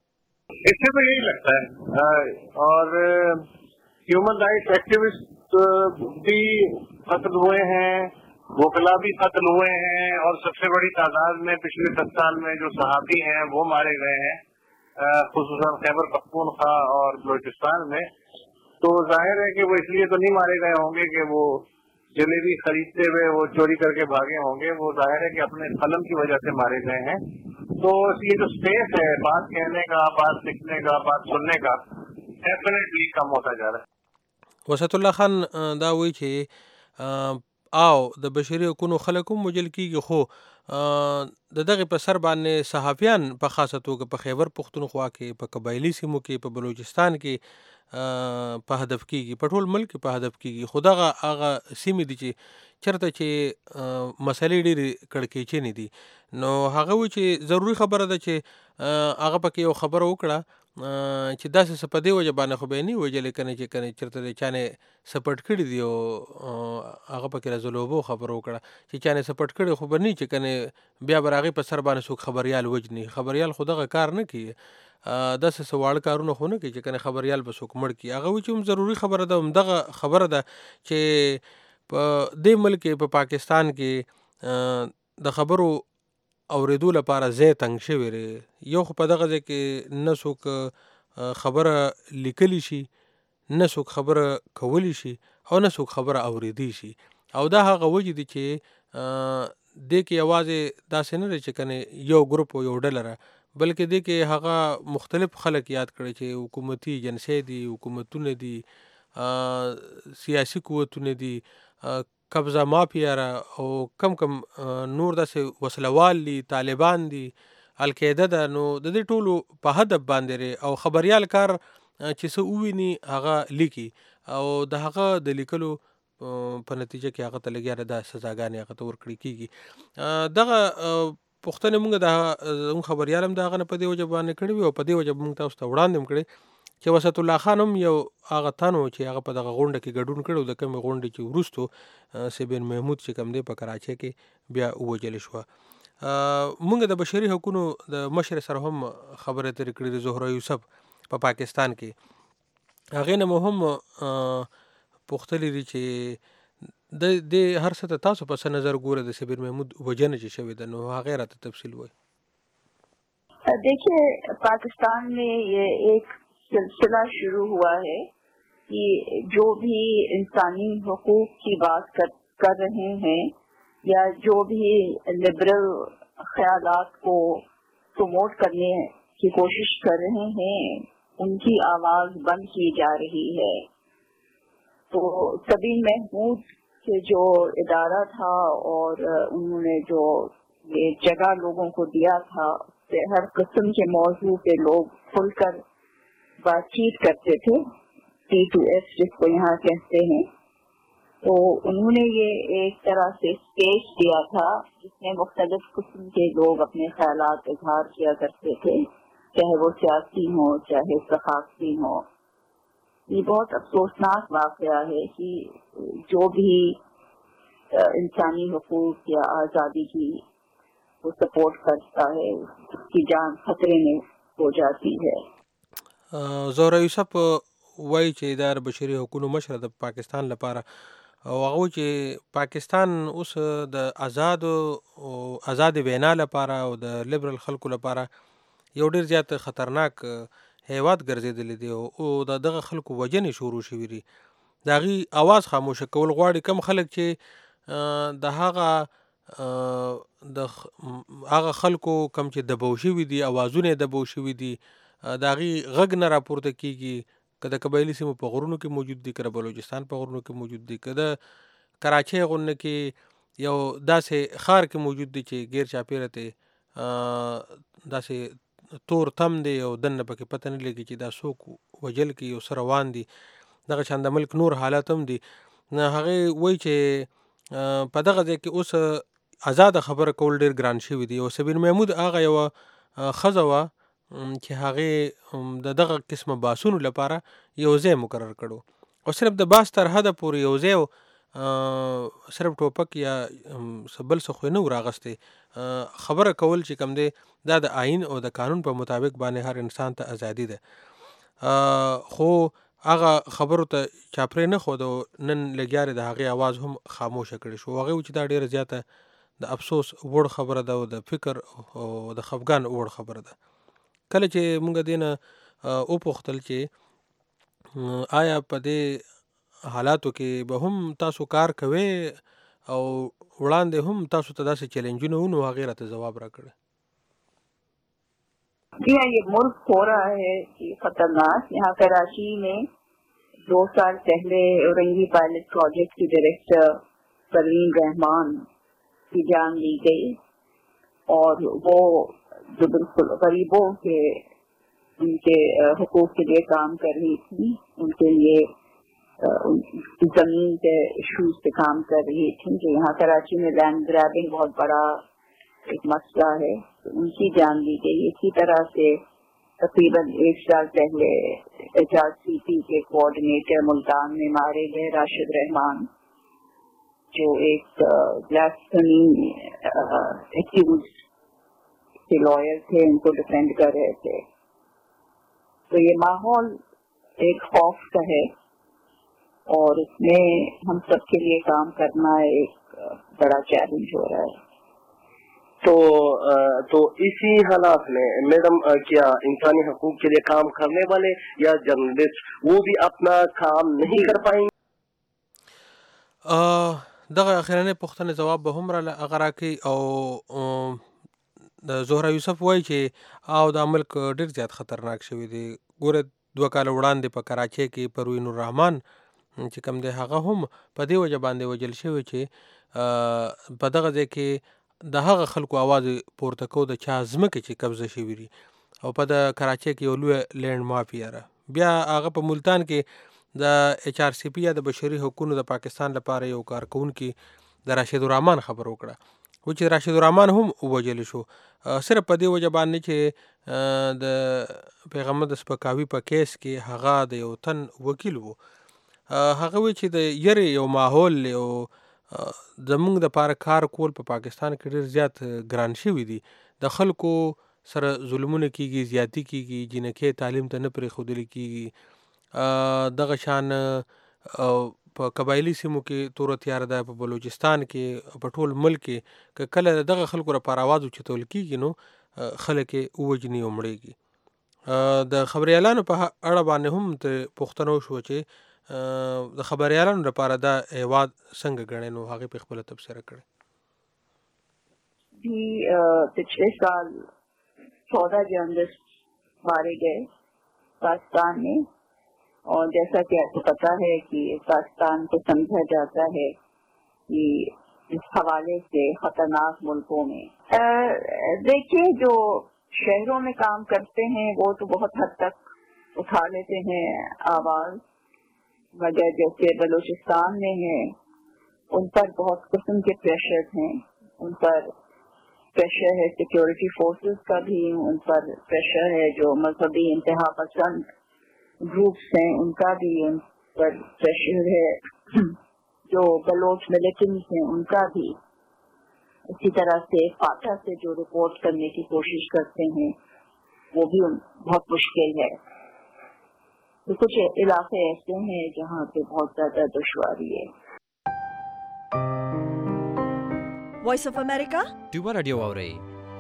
इससे तो यही लगता है। और ह्यूमन राइट्स एक्टिविस्ट भी कत्ल हुए हैं, वकला भी कत्ल हुए हैं, और सबसे बड़ी तादाद में पिछले 10 साल में जो सहाफी हैं वो मारे गए हैं, खुसूसन खैबर पख्तूनख्वा और बलूचिस्तान में। तो जाहिर है कि वो इसलिए तो नहीं मारे गए होंगे कि वो जलेबी खरीदते हुए वो चोरी करके भागे होंगे, वो जाहिर है कि अपने कलम की वजह से मारे गए हैं। तो ये जो स्पेस है बात कहने का, बात लिखने का, बात सुनने का, डेफिनेटली कम होता जा रहा है। वسط الله خان دا وایي چې او د بشري حقوقو خلک هم وجل کیږي، خو د دغه په سر باندې صحافیان په خاصه توګه په خیبر پختونخوا کې، په قبایلی سیمو کې، په بلوچستان کې په هدف کیږي، په ټول ملک په هدف کیږي. خو دغه هغه سیمې دي چې چرته چې مسلې ډېرې کړکېچنې دي، نو هغه وایي چې ضروري خبره ده چې هغه پکې یو خبره وکړه چې داسې څه په دې وجه باندې خو به یې نه وژلې کنه چې کنه چېرته د چا نه سپټ کړي دي او هغه پکې رزلوبو خبره وکړه چې چا نه سپټ کړي خو به نه چې کنه بیا به هغې په سر باندې څوک خبریال وجني. خبریال خو دغه کار نه کوي، داسې څه واړه کارونه خو نه کوي چې کنه خبریال به څوک مړ کړي. هغه وایي چې هم ضروري خبره ده، همدغه خبره ده چې په دې ملک کې په پاکستان کې د خبرو اورېدو لپاره ځای تنګ شوی دی. یو خو په دغه ځای کې نه څوک خبره لیکلی شي، نه څوک خبره کولی شي، او نه څوک خبره اورېدی شي. او دا هغه وجې دي چې دې کې یوازې داسې نه دی چې کنه یو ګروپ او یو ډله را، بلکې دې کې هغه مختلف خلک یاد کړي چې حکومتي ایجنسۍ دي، حکومتونه دي، سیاسي قوتونه دي، قبضه مافیا را، او کم کم نور داسې وسلوال دي، طالبان دي، القاعده ده. نو د دې ټولو په هدف باندې او خبریال کار چې څه وویني هغه لیکي، او د هغه د لیکلو په نتیجه کې هغه ته لګیا ده سزاګانې هغه ته ورکړل کېږي. دغه پوښتنې موږ د خبریال هم د هغه نه په دې وجه باندې کړې وي، او په دې وجه موږ تاسو ته وړاندې هم کړې چې وسط الله خان هم یو هغه تن و چې هغه په دغه غونډه کې ګډون کړی، د کومې غونډې چې وروستو سیبین محمود چې کوم دی په کراچۍ کې بیا ووژل شوه. موږ د بشري حقوقو د مشر سره هم خبرې اترې کړې دي، زهره یوسف په پاکستان کې. هغې نه مو هم پوښتلي دي چې د هر څه ته تاسو په څه نظر ګوره د سیبین محمود وژنه چې شوې ده، نو هغې راته تفصیل وایي. देखिए, पाकिस्तान में ये एक सिलसिला शुरू हुआ है कि जो भी इंसानी हुकूक की बात कर रहे हैं या जो भी लिबरल ख्यालात को प्रमोट करने की कोशिश कर रहे हैं, उनकी आवाज बंद की जा रही है. तो सबीन महमूद के जो इदारा था और उन्होंने जो ये जगह लोगों को दिया था, हर किस्म के मौजू पे लोग खुलकर बातचीत करते थे, T2S जिसको यहाँ कहते हैं. तो उन्होंने ये एक तरह से स्पेस दिया था जिसमें मुख्तलिफ किस्म के लोग अपने ख्यालात इजहार किया करते थे, चाहे वो सियासी हो चाहे सकाफती हो. ये बहुत अफसोसनाक वाक़या है कि जो भी इंसानी हुकूक या आज़ादी की वो सपोर्ट करता है उसकी जान खतरे में हो जाती है. زهره یوسف وایي چې د بشري حقوقو مشر د پاکستان لپاره، او هغه وایي چې پاکستان اوس د آزاد وینا لپاره او د لیبرل خلکو لپاره یو ډېر زیات خطرناک هیواد ګرځېدلی دی، او د دغه خلکو وژنې شروع شوي دي. د هغې اواز خاموشه کول غواړي کم خلک چې د هغه خلکو کم چې دبو شوي دي، اوازونه یې دبو شوي دي، د هغې غږ نه راپورته کېږي، که د قبایلي سیمو په غرونو کې موجود دي، که د بلوچستان په غرونو کې موجود دي، که د کراچۍ غونډه کې یو داسې ښار کې موجود دي چې غیر چاپېره ته داسې تور تم دی او دننه پکې پته نه لګي چې دا څوک وژل کوي او څه روان دي. دغه شان د ملک نور حالات هم دي. هغې وایي چې په دغه ځای کې اوس ازاده خبره کول ډېر ګران شوي دي. او سبین محمود هغه یوه ښځه وه چې هغې د دغه قسمه بحثونو لپاره یو ځای مقرر کړو، او صرف د بحث تر حده پورې یو ځای صرف ټوپک یا بل څه خو نه و راغستی. خبره کول چې کوم دی دا د آئین او د قانون په مطابق باندې هر انسان ته ازادي ده. خو هغه خبرو ته چاپرې نه ښود او نن لګیارې د هغې اواز هم خاموشه کړی شو. هغې و چې دا ډېره زیاته د افسوس وړ خبره ده او د فکر او د خفګان وړ خبره ده. کله چې مونږ دې نه وپوښتل چې آیا په دې حالاتو کې به هم تاسو کار کوئ او وړاندې هم تاسو ته داسې چیلنجونه و، نو هغې راته ځواب راکړی. जी हाँ, ये मुल्क हो रहा है कि खतरनाक. यहाँ कराची में 2 साल पहले औरंगी पायलट प्रोजेक्ट की डायरेक्टर परवीन रहमान की जान ली गई और वो जो बिल्कुल गरीबों के उनके हुकूक के लिए काम कर रही थी, उनके लिए जमीन के इशूज पे काम कर रही थी, जो यहाँ कराची में लैंड ग्रैबिंग बहुत बड़ा एक मसला है, तो उनकी जान ली गई. इसी तरह से तकरीबन 1 साल पहले HRCP के कोऑर्डिनेटर मुल्तान में मारे गए राशिद रहमान, जो एक ब्लास्फेमी एक्यूज के लॉयर थे, उनको डिफेंड कर रहे थे. तो ये माहौल एक खौफ का है और इसमें हम सबके लिए काम करना एक बड़ा चैलेंज हो रहा है. तो इसी हालात में मैडम क्या इंसानी हकूक के लिए काम करने वाले या जर्नलिस्ट वो भी अपना काम नहीं कर पाएंगे? دغه اخرنۍ پوښتنې جواب به هم هغه راکوي او د زهره یوسف وایي چې او دا ملک ډېر زیات خطرناک شوی دی. ګوره 2 کاله وړاندې په کراچۍ کې پروین الرحمن چې کوم دی هغه هم په دې وجه باندې وژل شوی چې په دغه ځای کې د هغه خلکو اواز پورته کو د چا ځمکې چې قبضه شوي دي او په د کراچۍ کې یو لویه لینډ مافیا ده. بیا هغه په ملتان کې د HRCP یا د بشري حقوقو د پاکستان لپاره یو کارکوونکي د راشد الرحمن خبر وکړه و چې راشد الرحمن هم ووژل شو صرف په دې وجه باندې چې د پیغمبر د سپکاوي په کیس کې هغه د یو تن وکیل و. هغه وی چې د یری یو ماحول یو زمونږ د پاره کار کول په پاکستان کې ډېر زیات ګران شوي دي. د خلکو سره ظلمونه کیږي، زیاتی کیږي، جنکۍ تعلیم ته نه پرېښودل کیږي. دغه شان په قبایلي سیمو کې توره تیاره ده، په بلوچستان کې، په ټول ملک کې که کله دغه خلکو لپاره آواز اوچتول کیږي نو خلک یې ووژني او مړېږي. د خبریالانو په اړه باندې هم ته پوښتنه وشوه چې د خبریالانو لپاره دا هیواد څنګه ګڼي، نو هغې په خپله تبصره کړې. पिछले साल 14 जर्नलिस्ट मारे गए पाकिस्तान में और जैसा कि आपको पता है कि पाकिस्तान को समझा जाता है कि इस हवाले से खतरनाक मुल्कों में देखिए जो शहरों में काम करते हैं वो तो बहुत हद तक उठा लेते हैं आवाज, मगर जैसे बलूचिस्तान में है उन पर बहुत किस्म के प्रेशर हैं. उन पर प्रेशर है सिक्योरिटी फोर्सेस का भी, उन पर प्रेशर है जो मजहबी इंतहा पसंद ग्रुप्स हैं उनका भी, उन पर प्रेशर है जो बलोच मिलिटेंट्स हैं उनका भी. इसी तरह से फाटा से जो रिपोर्ट करने की कोशिश करते हैं वो भी बहुत मुश्किल है. तो कुछ इलाके ऐसे हैं जहाँ पे बहुत ज्यादा दुश्वारी है. وایس اف امریکا ټیوبر رادیو اورئ.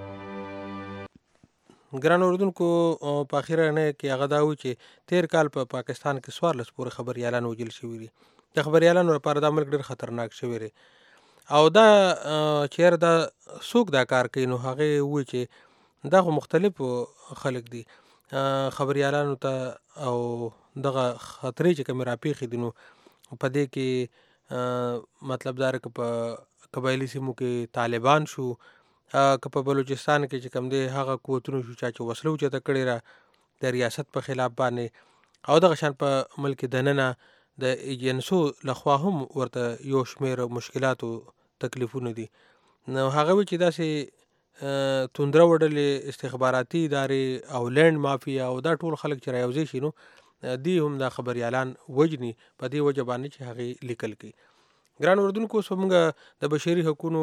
ګران اوردونکو په اخیره نه کې هغه دا و چې 13 کال په پاکستان کې 14 پورې خبریالان وژل شوي دي. د خبریالانو لپاره دا ملک ډېر خطرناک شوی دی او دا چېر دا څوک دا کار کوي، نو هغې ووایي چې دا خو مختلف خلک دي خبریالانو ته او دغه خطرې چې کومې راپېښې دي نو په دې کې مطلب دا که په قبایلي سیمو کې طالبان شو، که په بلوچستان کې چې کوم دی هغه قوتونه شو چا چې وسله اوچته کړې ده د ریاست په خلاف باندې، او دغه شان په ملک دننه د ایجنسو لخوا هم ورته یو شمېر مشکلاتو تکلیفونه دي. نو هغه وی چې داسې توندره وډلې استخباراتي ادارې او لینډ مافیا او دا ټول خلک چې رایوځای شي نو دی هم دا خبریالان وجني په دې وجه باندې چې هغې لیکل کوي. ګران اردوونکو اوس موږ د بشري حقونو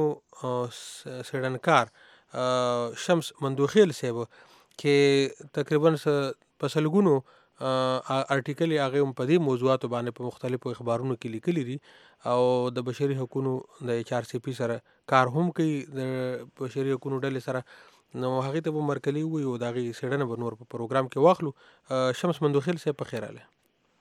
څېړنکار شمس مندوخیل صاحب کې تقریبا په سلګونو ارټیکل یې هغه هم په دې موضوعاتو باندې په مختلفو اخبارونو کې لیکلي دي او د بشري حقونو د HRCP سره کار هم کوي د بشري حقونو ډلې سره نو هغې ته به مرکلي ووایي او د هغې څېړنه به نور په پروګرام کې واخلو. شمس مندوخیل صاحب په خیر راغلی.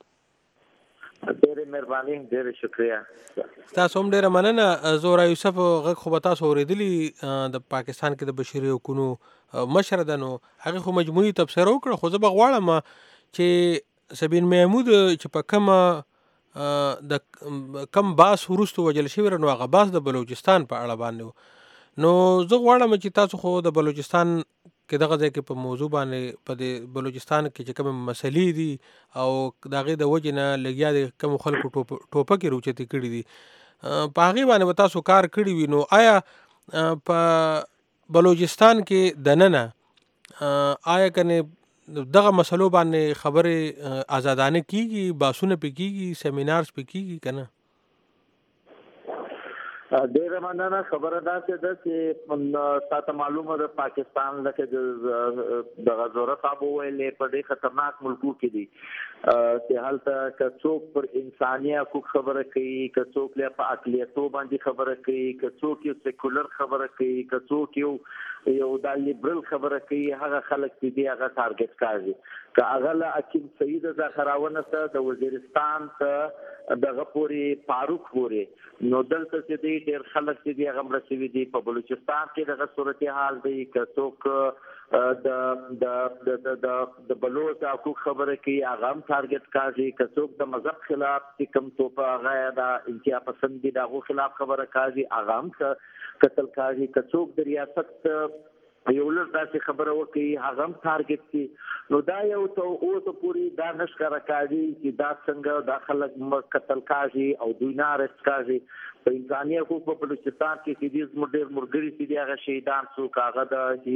ډېرې مهرباني، ډېرې شکریه. تاسو هم ډېره مننه. زورا یوسف غږ خو به تاسو اورېدلي د پاکستان کې د بشري حقونو مشره ده، نو هغې خو مجموعي تبصره وکړه، خو زه به غواړم چې سبین محمود چې په کومه د کم باس وروسته وژل شوي نو هغه باس د بلوچستان په اړه باندې و. نو زه غواړم چې تاسو خو د بلوچستان کې دغه ځای کې په موضوع باندې په دې بلوچستان کې چې کومې مسلې دي او د هغې د وجې نه لګیا د کومو خلکو ټوپکې روچتې کړي دي په هغې باندې به تاسو کار کړي وي، نو آیا په بلوچستان کې دننه آیا کنې دغه مسلو باندې خبرې آزادانه کیږي، باسونه پې کیږي، سیمینارز پې کیږي که نه؟ ډېره مننه. خبره داسې ده چې تاته معلومه ده پاکستان لکه دغه زوره صاحب وویلې په ډېر خطرناک ملکو کې دي چې هلته که څوک پر انساني حقوق خبره کوي، که څوک په اقلیتو باندې خبره کوي، که څوک یو سیکولر خبره کوي، که څوک یو دا لیبرل خبره کوي، هغه خلک چې دي هغه ټارګټ کاږي. که هغه له حکیم سعید زاخراونه ته د وزیرستان ته دغه پورې فاروق پورې، نو دلته چې دی ډېر خلک چې دي هغه مړه شوي دي. په بلوچستان کې دغه صورتحال دی. که څوک د بلوچ حقوق خبره کوي هغه هم ټارګټ کاږي. که څوک د مذهب خلاف چې کوم توپه هغه د انتها پسند دي د هغو خلاف خبره کاږي هغه هم قتل کاږي. که څوک د ریاست یو لږ داسې خبره وکړي هغه هم ټارګټ کړي. نو دا یو ته اوسه پورې دا نه ښکاره کاږي چې دا څنګه دا خلک قتل کاږي او دوی نه ارسټ کاږي. په انساني حقوق په بلوچستان کې چې دي زموږ ډېر ملګري چې دي هغه شهیدان شو، که هغه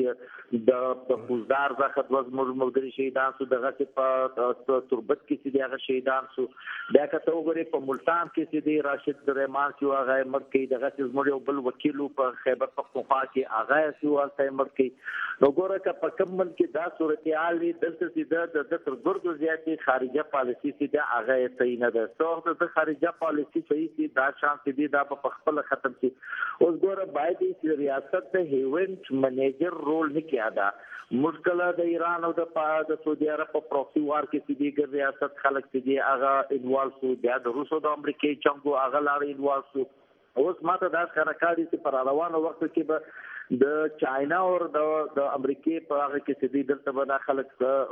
د خوزدار څخه دوه زموږ ملګري شهیدان شو، دغه چې په تربت کې چې دي هغه شهیدان شو. بیا که ته وګورې په ملتان کې چې دی راشد رحمان چې هغه یې مړ کړي، دغه چې زموږ یو بل وکیل په خیبر پختونخوا کې هغه یې چې هلته یې مړ کړي. نو ګوره که په کوم ملک کې دا صورتحال وي دلته چې د تر ګردو زیاتې خارجه پالیسي چې ده هغه یې صحیح نه ده. څه وخت د خارجه پالیسي صحیح شي دا شان چې دي دا به په خپله ختم شي. اوس ګوره باید چې ریاست د ایونټ منیجر رول نه کې ادا. موږ کله د ایران او د سعودي عرب په پروکسي وار کې چې دي ریاست خلک چې دي هغه انوالو شو، بیا د روس او د امریکې چنګ هغه لاړې انوالو شو. اوس ماته دا ښکاره کاري چې پر روانو وخت کې به د چاینا او د امریکې په هغه کې چې دي دلته به دا خلک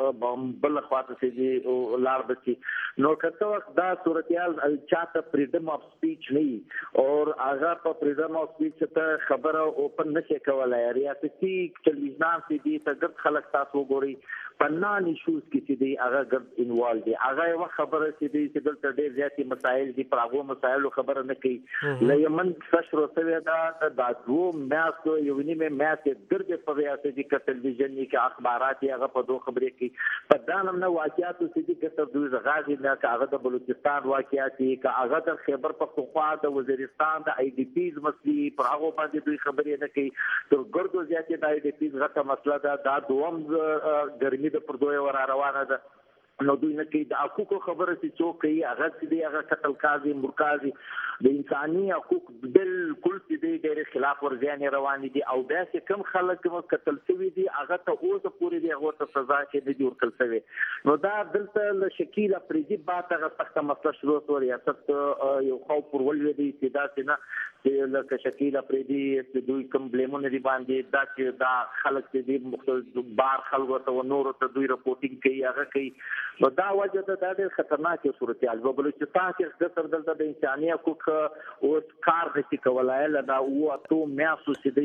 بل خواته چې دي لاړ بچي. نو که وخت دا صورتحال چاته فریډم اف سپیچ نه وي او هغه په فریډم اف سپیچ ته خبره اوپن نشي کولای، ریاستي ټلویزیون چې دي ته ګرد خلک تاسو وګورئ په نان ایشوز کې چې دي هغه ګرد انوالو دي. هغه یوه خبره چې دي چې دلته ډېر زیاتې مسایل دي پر هغو مسایلو خبره نه کوي. له یمن څخه شروع شوې ده دا دوه میاشتو یو نیمه میاشتې ګرد په ریاستي کې ټلویزیون کې اخبارات هغه په دوه خبرې کوي. په دا نمونه واقعاتو چې دي که دوی غاړې نه که هغه د بلوچستان واقعات دي، که هغه د خیبر پختونخوا د وزیرستان د IDPs مسلې پر هغو باندې دوی خبرې نه کوي. تر ګردو زیاتې د IDPs غټه مسله ده. دا دوم ګرمي د پردو ور روانه ده. نو دوی نه کوي. د حقوقو خبره چې څوک کوي هغه چې دی هغه قتل کاږي، مرکازي د انساني حقوق بالکل چې دی ډېرې خلاف ورزیانې روانې دي. او بیا چې کوم خلک قتل شوي دي هغه ته اوسه پورې دی هغو ته سزا کې نه دي ورکړل شوی. نو دا دلته له شکیل افریدي بعد هغه سخته مسله شروع شوه. ریاست یو خوف ور ولوېدی چې داسې نه چې لکه شکیل افریدي چې دوی کوم بلیمونه دي باندې دا چې دا خلک چې دي مختلف بار خلکو ته نورو ته دوی رپورټینګ کوي هغه کوي. نو دا وجه ده دا ډېر خطرناک صورتحال په بلوچستان کې ښه دلته د انساني حقوق اوس کار نشي کولای. له دا اووه میاشتو چې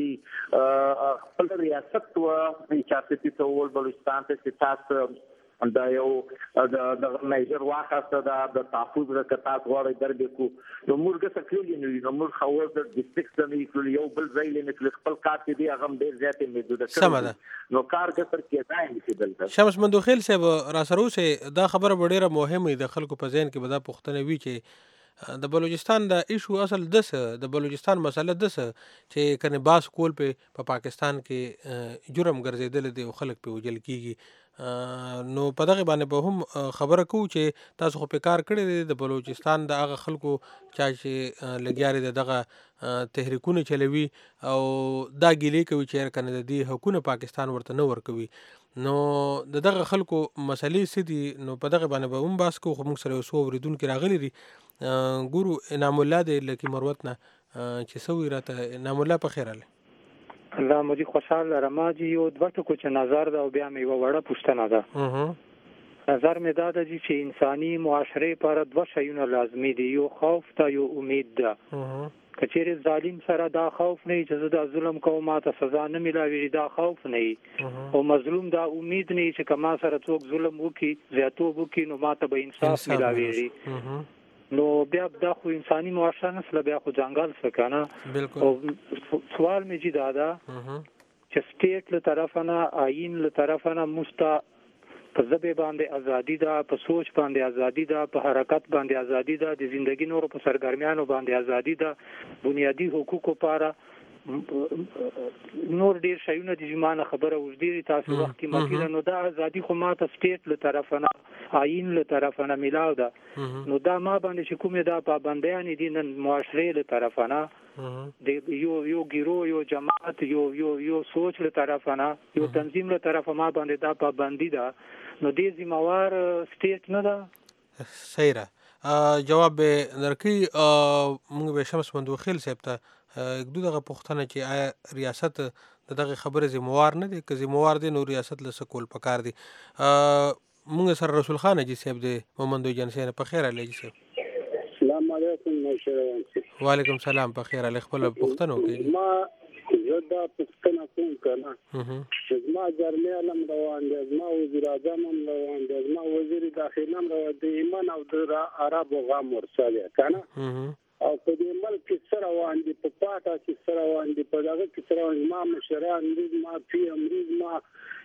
دی خپل ریاست HRCP ته وویل بلوچستان ته چې تاسو دا یو د میجر واخسته د تحفظ که تاسو غواړئ دربې کړو. نو موږ څه کړلي نه وي. نو موږ خو د ډسټرکټ نه کړلي یو بل ځای نه کړلي. خپل کار چې دی هغه هم ډېر زیاتې محدوده کړی. نو کار کسر کېدای نه شي دلته. شمس مندوخیل صاحب راسره اوسئ. دا خبره به ډېره مهمه وي د خلکو په ذهن کې به دا پوښتنه وي چې د بلوچستان د ایشو اصل دسه د بلوچستان مسله دسه چې کنه باس کول په پاکستان کې جرم ګرځیدل دي او خلک په وجل کیږي نو په دغه باندې به هم خبره کوو چې تاسو خو په کار کړی دی د بلوچستان د هغه خلکو چې لګیاري دغه تحریکونه چلوي او دا ګیلې کوي چې کنه د دې حکومت پاکستان ورته نه ورکوي نو دغه خلکو مسلې سدي نو په دغه باندې به هم باس کو خو موږ سره وسو ورېدونکو راغلي دي ګورو انعام الله دی لکه مروت نه چې سوي راته انعام الله په خیر اله الله مجي خوشاله رماجي یو دوه ټکو چې نظر دا او بیا مې یو وړه پوښتنه ده نظر مې دا ده چې انساني معاشره پر دوه شیونه لازمي دي یو خوف ته یو امید ده کچېره ظالم سره دا خوف نه چې دا ظلم کوم ماته سزا نه ملاوي دا خوف نه او مظلوم دا امید نه چې کما سره څوک ظلم وکي زیاتو وکي نو ماته به انصاف ملاوي نو بیا دا خو انساني معاشره نسله بیا خو ځنګل سکنه بالکل سوال می جی دادا چې سټیټ له طرف نه آئین له طرف نه مستا په ځبې باندې ازادي ده په سوچ باندې ازادي ده په حرکت باندې ازادي ده د ژوندۍ نور په سرګرمیانو باندې ازادي ده بنیادی حقوقو لپاره نور ډیر شایونه د جمانه خبره وزديري تاسو وخت کې مکیره نو دا ازادي خو ماته سټیټ له طرف نه آئین له طرف نه ملاو ده نو دا ما باندې چې کومه دا پابندیان دي نن معاشره له طرف نه د یو ګیرو یو جماعت یو سوچ له طرف نه یو تنظیم له طرف ما باندې دا پابندي ده نو دې ذمہوار سټیټ نه ده صحیح را جواب درکې موږ به شمس مندوخیل صاحب ته دغه پوښتنه چې آیا ریاست دغه خبره ذمہوار نه دي که ذمہوار دي نو ریاست له سکول پکار دي موږ سره رسول خان جی صاحب دی مومندو جان صاحب په خیر علی جی صاحب السلام علیکم نوشروان وعلیکم سلام په خیر علی خپل پوښتنه وکړي ما زدا پوښتنه کوم کنه چې ما جرنیالم روان دي ما وزیر اعظم هم روان دي ما وزیر داخله هم روان دي ایمان او د عربو غام ورسره کنه او په دې ملک کې سره روان دي په پاټا کې سره روان دي په دغه کې سره روان ما مشران دي ما پی امریز ما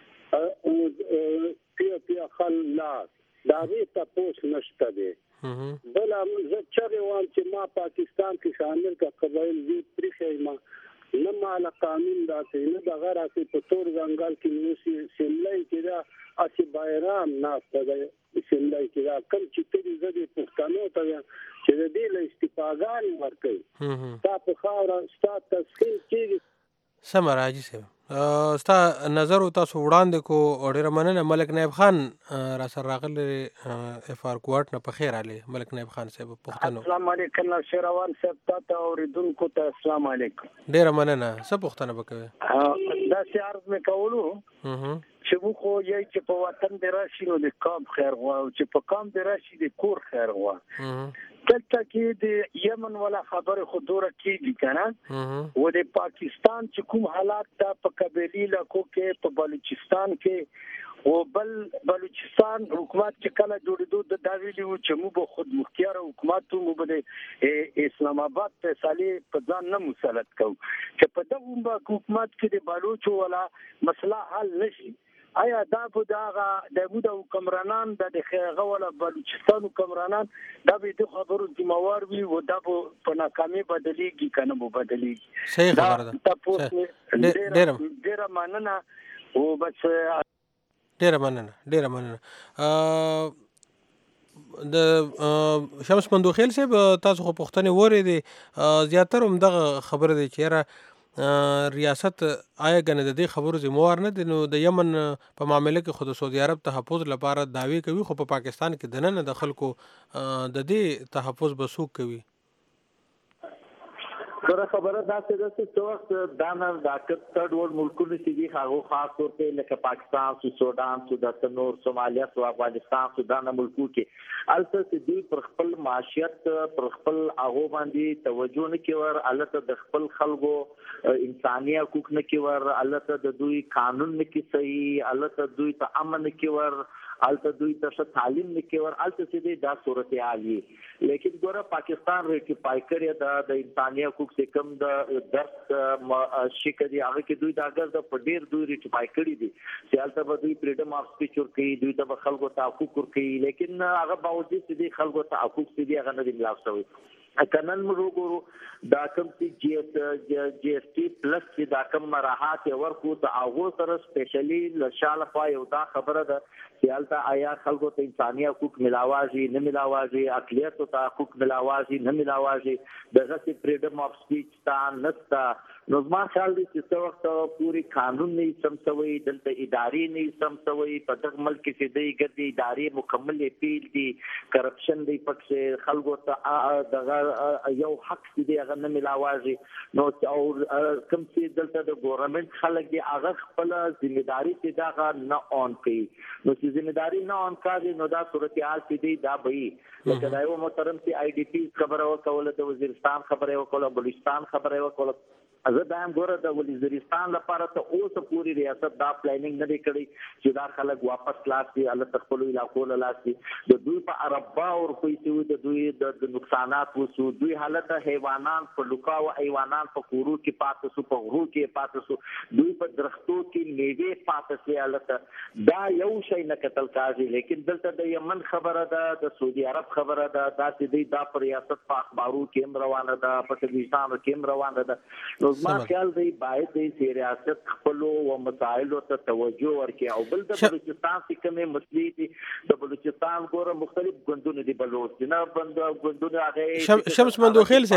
پی خلاص دا دې تاسو نشته دي بل زه چره وان چې ما پاکستان کې شامل کا قبایل دي پرې ما نه مال قانون داسې نه د غراسي په تور ځنګل کې نو سیملای کې دا اسی بایرام ناشته ده سیملای کې دا کم چې تری زدي پښتنو ته چې د دې له استفاګان ورکړي تا په خاور ستا تسخیر کېږي سم راځي صاحب ستا نظر تاسو وړاندې کو ډېر مننه ملک نایب خان را سره راغلی اف آر کوارټ نه په خیر علي ملک نایب خان صاحب پوښتنه السلام علیکم شروان صاحب تاسو اوریدونکو ته السلام علیکم ډېر مننه څه پوښتنه وکوي دا سیارز مې کولو چې مو خو یې چې په وطن دی راشي نو د کام خیر غواړو چې په کام دی راشي د کور خیر غواړو دلته کې د یمن ولا خبره خودوره کیږي کنه و د پاکستان چې کوم حالات دا په قبيلي لکو کې په بلوچستان کې او بل بلوچستان حکومت چې کله جوړېدو د داویلی و چې مو به خود مختار حکومت مو به اسلام آباد په سالي په ځان نه مسلط کو چې په دغه حکومت کې د بلوچو ولا مسله حل نشي آیا دا به داغه د موده حکمرانان د خیغه ولا بلوچستان حکمرانان دا به د خبرو ذمہوار وي او دا په ناکامي بدلېږي کنه مو بدلېږي صحیح خبره ده ډېر مننه او بس ډېر مننه د شمس مندوخیل صاحب تاسو خو پوښتنه وره دي زیاتره هم دغه خبره دي چې ریاست آیا کنه د دې خبرو ذمہوار نه دي نو د یمن په معاملې کې خود سعودي عرب تحفظ لپاره دعوی کوي خو په پاکستان کې دنه د خلکو د دې تحفظ بسوک کوي سره خبره دا چې وخت دا نه دا کټ ډول ملکونه چې دي هغه خاص طور په لکه پاکستان سودان سودان نور سومالیا او افغانستان سودان ملکو کې البته چې دوی پر خپل معاشیت پر خپل هغه باندې توجه نه کوي البته د خپل خلکو انساني حقوق نه کوي البته د دوی قانون نه کوي البته دوی ته امن نه کوي الته دوی ته تعلیم نکور الته چې دا صورتحال وي لیکن ګوره پاکستان ریټیفای کړی دا د انساني حقوق سے کم د درس شکه دی هغه کې دوی دا اگر د پډیر دوی ریټیفای کړی دي چې الته به دوی فریډم اف سپیچ ورکوي دوی ته به خلکو ته حقوق ورکوي لیکن هغه باوجود چې خلکو ته حقوق دي هغه نه دي ملاو شوی کنن موږ دا کوم چې جی اس ټي پلس چې دا کوم مراحات ورکو ته هغه سره سپیشلی لشاله پای او دا خبره ده چې الته آیا خلکو ته انساني حقوق ملاوازي نه ملاوازي اقلیت ته حقوق ملاوازي نه ملاوازي دغه فریډم اف سپیچ تا نستا نو زما خیال دی چې څو وخت پوری قانون نه سمسوي دلته ادارې نه سمسوي په دغه ملک کې دی ګرځي ادارې مکمل پیل دي کرپشن دی پکې خلکو ته دغه یو حق دی هغه نه ملاوازي نو او کوم چې دلته د ګورنمنت خلک دی هغه خپل ځمېداري چې دا نه اون کوي نو چې ځمېداري نه اون کوي نو دا صورتحال چې دی دا به لکه دا یو محترم چې آی ډي پی خبره وکوله د وزیرستان خبره وکوله بلوچستان خبره وکوله زه دا هم ګوره د وزیرستان لپاره ته اوسه پوری ریاست دا پلانینګ نه دی کړی چې دا خلک واپس لاس شي الله خپل علاقو له لاس شي د دوی په عربا او پیسې د دوی د نقصانات وسو دوی حالت حیوانات په لوکا او حیوانات په کورو کې پاتې سو په غرو کې پاتې سو دوی په درختو کې میوه پاتې سي حالت دا یو شی نه قتل کاږي لیکن دلته د یمن خبره ده د سعودي عرب خبره ده دا چې دا پر ریاست په اخبارو کې روانه ده په ټلویزیون کې روانه ده ما خیال دی باید د ریاست خپل او مسایلو ته توجه ورکړي او بل د بلوچستان کې کومه مسلې دي د بلوچستان ګوره مختلف ګوندونه دي بلوچ نه بند ګوندونه هغه شمس مندوخیل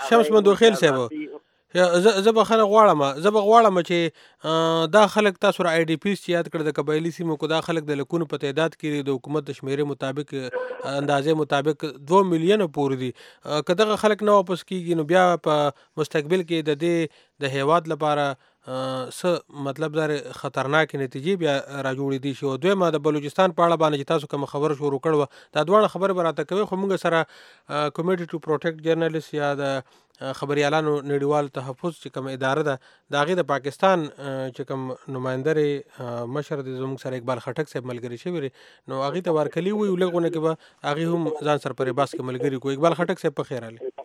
صاحب زه به خلک غواړم چې دا خلک تاسو را آی ډي پیز چې یاد کړ د قبایلي سیمو کو دا خلک د لکونو په تعداد کې د حکومت د شمیرې مطابق اندازې مطابق 2 میلیون پورې دي که دغه خلک نه واپس کیږي نو بیا په مستقبل کې د دې د هیواد لپاره څه مطلب دا خطرناک نتیجې بیا راجوړې دي شي او دویمه د بلوچستان په اړه باندې چې تاسو کوم خبره شروع کړو دا دواړه خبره به راته کوي خو موږ سره کمیټي ټو پروټیکټ جرنالست یا د خبريالانو نړیوال تحفظ چې کوم اداره ده د هغې د پاکستان چې کوم نمایندرې مشر د زموږ سره اقبال خټک صاحب ملګري شوي نو هغې ته ورکلي وي لږونه کې به هغې هم ځان سره پرې بحث کې ملګري کو اقبال خټک صاحب په خیر راغلی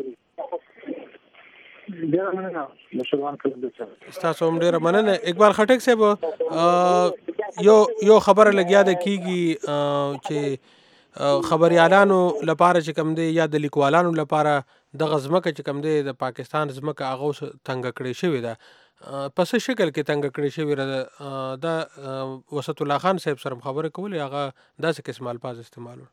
ستاسو هم ډېره مننه اقبال خټک صاحب یو خبره لګیا ده کېږي چې خبريالانو لپاره چې کوم دی یا د لیکوالانو لپاره دغه ځمکه چې کوم دی د پاکستان ځمکه هغه اوس تنګه کړې شوې ده په څه شکل کې تنګه کړې شوې ده دا وسط الله خان صاحب سره خبرې کولې هغه داسې قسم الفاظ استعمالول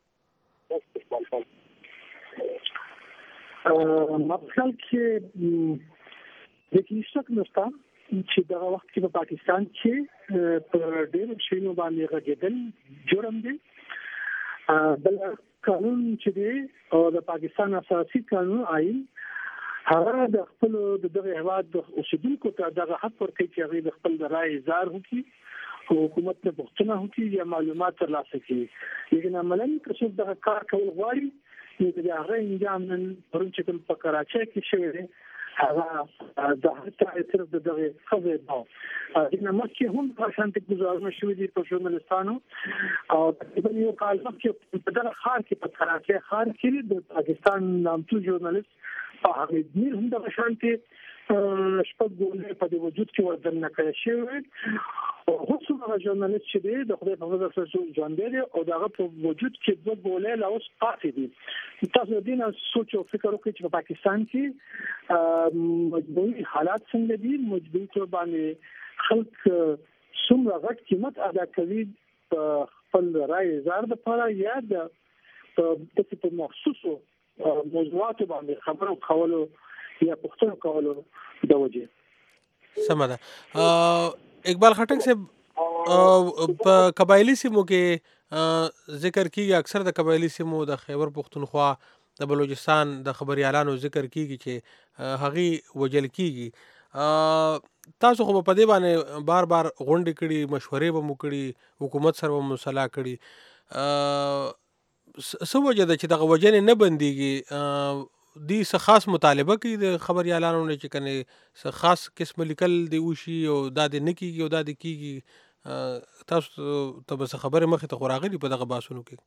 مطلب چې د کیشک نشته چې دغه وخت کې په پاکستان کې په ډېر شینو باندې غږېدل جرم دی بل قانون چې دی او د پاکستان اساسي قانون آئین هغه د خپل دغه هیواد د اوسیدونکو ته دغه حق ورکړي چې هغه د خپل رائے اظهار وکړي او حکومت ته پوښتنه وکړي یا معلومات ترلاسه کړي لیکن عملاً که څوک دغه کار کول غواړي نو د هغه انجام نن پرون چې کوم په کراچۍ کې شوی دی هغه د هغه طرف د دغه خبرې باو د مکه هم په شانتي گزارونه شوې دي په ژورنالستانو او تقریبا یو کال مخکې په دغه ښار کې په کراچۍ ښار کې د پاکستان نامتو ژورنالست حمید میر هم دغه شانتي شپږ ګولې په دې وجود کې وردن کړی شوی او خصوصا هغه ژورنالست چې دی د خدای په فضل سره ژوند دی او دغه په وجود کې دوه ګولې لا اوس پاتې دي تاسو د دې نه سوچ او فکر وکړئ چې په پاکستان کې مجبوري حالات څنګه دي مجبوري تور باندې خلک څومره غټ قیمت ادا کوي په خپل رائے اظهار لپاره یا د په مخصوصو موضوعاتو باندې خبرو کولو یا پښتنو کولو د وجه سمه ده اقبال خټک صاحب په قبایلی سیمو کې ذکر کیږي اکثر د قبایلی سیمو د خیبر پختونخوا د بلوچستان د خبريالانو ذکر کیږي چې هغه وجل کیږي تاسو خو په دې باندې بار بار غونډې کړي مشورې به مو کړي حکومت سره به مصالحه کړي څه وجه ده چې دغه وجنې نه بنديږي دی څه خاص مطالبه کوي د خبريالانو نه چې کنه څه خاص قسم لیکل دی وشي او دا د نکیږي او دا د کیږي تاسو ته به څه خبرې مخې ته خو راغلي په دغه بحثونو کې؟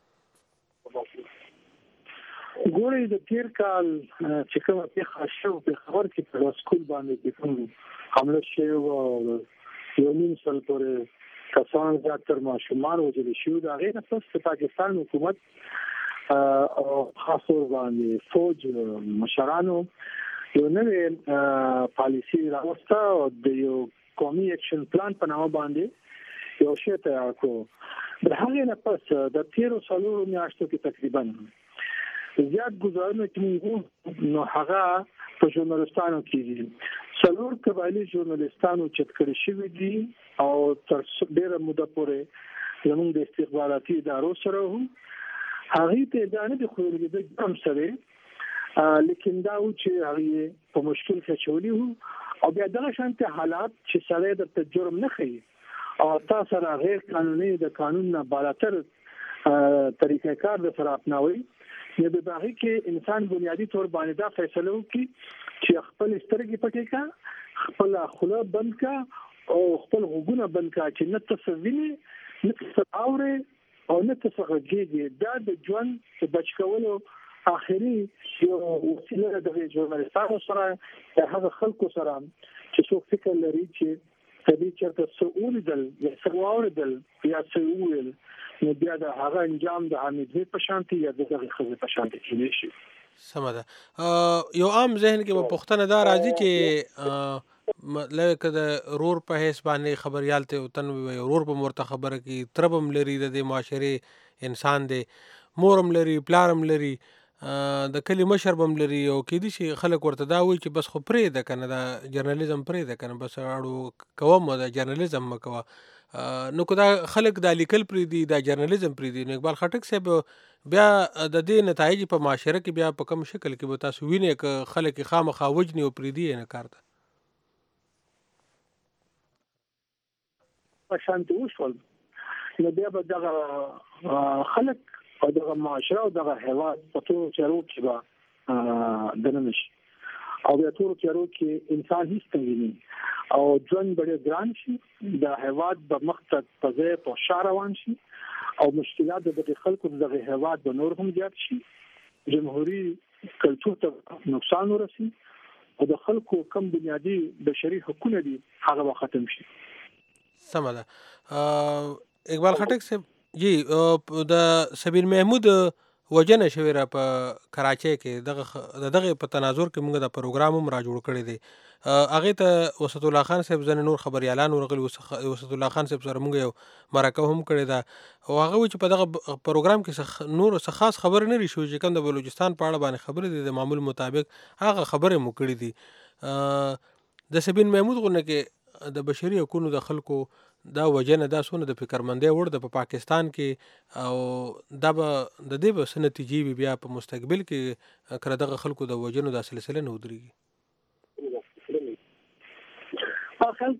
ګورئ د تیر کال چې کومه پیښه شوه په خبر کې په سکول باندې کوم حمله شوه او یو نیم سال پورې کسان زیاتره ماشومان وژل شوي. د هغې نه پس د پاکستان حکومت او خاص طور باندې فوج مشرانو یو نوې پالیسي راوسته او د یو قومي اکشن پلان په نامه باندې یو شی تیار کړو. د هغې نه پس د تیرو څلورو میاشتو کې تقریبا زیات گزارونه چې موږ نو هغه په ژورنالستانو کې دي. 4 قبایلي ژورنالستانو چت کړی شوی دي او تر ډیره موده پورې زموږ د استخباراتي ادارو سره هم هغه ته دا نه دی خوړلې د ګرام سره لیکن دا و چې هغه په مشکل کې چولې وو او بیا دغه شانته حالات چې سره د جرم نه خي او تاسو سره غیر قانوني د قانون نه بالاتر طریقې کار د سره اپناوي یا به باغی کې انسان بنیادی طور باندې دا فیصله وکړي چې خپل سترګې پټې کا، خپل خوله بند کا او خپل غوږونه بند کا چې نه تصویني نه تصاوري او نه تصغږیږي. دا د ژوند د بچ کولو اخري یو وسیله د ژورنالستانو سره د هغه خلکو سره چې څوک فکر لري چې کدي چرته سوولیدل یا سووریدل یا سوویل نو بیا د هغه انجام د حمیدوي په شانتي یا د دغه خزه په شانتي کې شي. سمه ده. یو عام ذهن کې په پښتنه دا راځي چې لکه د رور په حیث باندې خبريال ته وطن وي، رور په مرته خبره کې تربم لري، د معاشره انسان دی، مورم لري، پلارم لري، د کلی مشر بم لري او کې دي چې خلک ورته دا وایي چې بس خو پرې ده کنه دا جرنالیزم پرې ده کنه بس اړو کوم دا جرنالیزم مکوا. نو کو دا خلک دا لیکل پرې دي دا جرنالیزم پرې دي. نو اقبال خټک صاحب بیا د دې نتایج په معاشره کې بیا په کوم شکل کې به تاسو وینئ ک خلک خامخا وجني او پرې دي نه کارته په شانتي وشول نو بیا به دغه خلک او دغه معاشره او دغه هیواد په ټول چارو کې به دننه شي او بیا ټول چارو کې انسان هیڅ نه او ژوند ډېر ګران شي، د هیواد په مخته په ځای په شاروان شي او مشکلات د خلکو دغه هیواد به نور هم زیات شي، جمهوریت کلچر ته نقصان ورسي او د خلکو کم بنیادی بشري حقوق دي هغه ختم شي. سمه ده. اقبال خټک صاحب جی د سبیل محمود وجنه شوی را په کراچۍ کې دغه په تناظر کې موږ د پروګرام هم را جوړ کړی دی. هغه ته وسط الله خان صاحب ځنه نور خبريالان ورغلي، وسط الله خان صاحب سره موږ یو مرکه هم کړی دا او هغه چې په دغه پروګرام کې نور څه خاص خبر نه لري شو چې کوم د بلوچستان په اړه باندې خبرې دي د معمول مطابق هغه خبره مو کړې دي. د سبیل محمود غونه کې د بشري حقوقو د خلکو دا وجنه دا سونه د فکرمندۍ وړ د پاکستان کې او دا به د دې به نتیجې بیا په مستقبل کې کړه دغه خلکو د وجنو د سلسله نه ودرېږي. خلک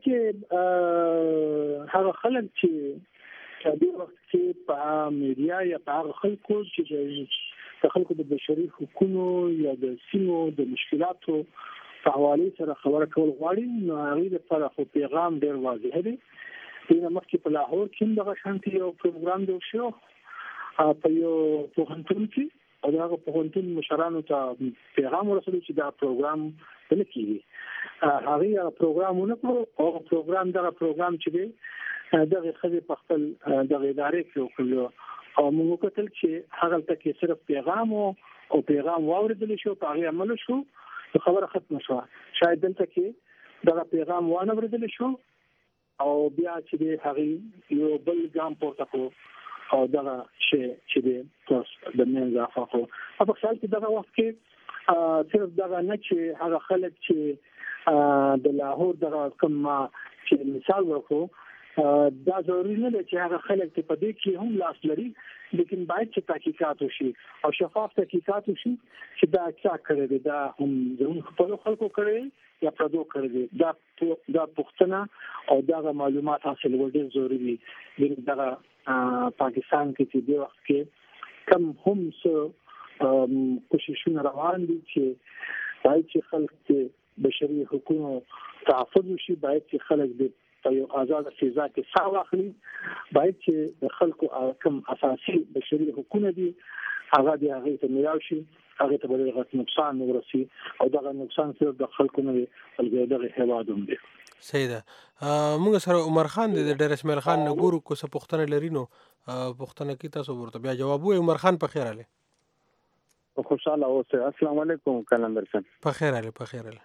هغه خلک چې د وخت کې په میډیا یا په هغه خلکو چې د خلکو د بشري حقوقو یا د سیمو د مشکلاتو په حواله سره خبره کول غواړي نو هغه لپاره خو پیغام ډیر واضح دی. دغه مخکې په لاهور کې دغه شانتي یو پروګرام جوړ شو په یو پوهنتون کې او دغه پوهنتون مشرانو ته پیغام ورسول چې دا پروګرام بل کیږي. هغه پروګرامونه او دغه پروګرام چې دی دغه خځې په خپل دغه ادارې کې وکړو او موږ کتل چې هغه ته کې صرف پیغام او پیغام واوریدل شو په هغه عمل شو خبره ختم شو. شاید دلته کې دغه پیغام وانه ورېدل شو او بیا چې هغه یو بل ګام پورته کو او دغه شی چې تاسو د منځه افاقو په خپل کې دغه وخت کې صرف دغه نه چې هغه خلک چې د لاهور دغه کوم چې مثال ورکو دا ضروري نه دی چې هغه خلک په دې کې هم لاس لري لیکن باید چې تحقیقات وشي او شفاف تحقیقات وشي چې دا څه کړی دی دا هم زموږ خپل خلکو کړی یا پردو کړی دی دا پوښتنه او دا معلومات حاصل ورته ضروري دي. دغه پاکستان کې چې د وخت کې کم هم څه کوششونه روان دي چې باید چې خلک بشري حقوقو تحفظ وشي، باید چې خلک د په یو آزاد فضا کې ساه واخلي. باید چې د خلکو کوم اساسي بشري حقوق دي هغه د هغه ته ملاو شي، هغه ته به غټ نقصان نه ورسي او دغه نقصان صرف د خلکو نه وي بلکې دغه هیواد هم دی. صحیح ده. موږ سره عمر خان د ډیر اسماعیل خان نه ګورو کو څه پوښتنه لري نو پوښتنه کی تاسو ورته بیا جواب وي. عمر خان په خیر اله. خوشاله اوسه. السلام علیکم کلندر سن. په خیر اله په خیر اله.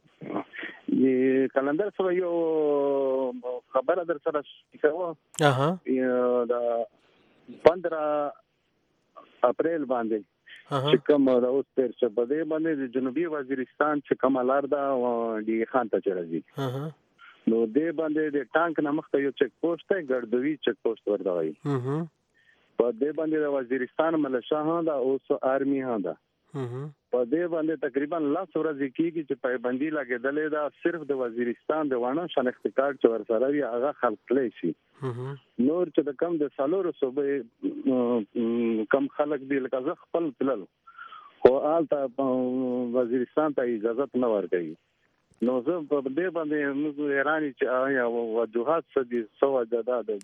ی کلندر سره یو خبره در سره کوم. د 15 اپریل باندې چې کوم د اوس تر څه بده باندې د جنوبي وزیرستان چې کوملار دا دی خان ته چرځي نو دې باندې د ټانک نامخته یو چک پوسټ ته ګردوی چک پوسټ ورته وایي. په دې باندې د وزیرستان ملشا ها دا اوس آرمي ها دا په دې باندې تقریبا 10 ورځې کېږي چې پابندي لګېدلې ده صرف د وزیرستان د وانه شناخت کارت چې ورسره وي هغه خلق کړی شي. نور چې د کم د سالورو صوبې کم خلک دی لکه زه خپل تلل خو آلته وزیرستان ته اجازه نه ورکوي. نو زه په دې باندې موږ حیران چې آیا وجوهات څه دي سو جدا ده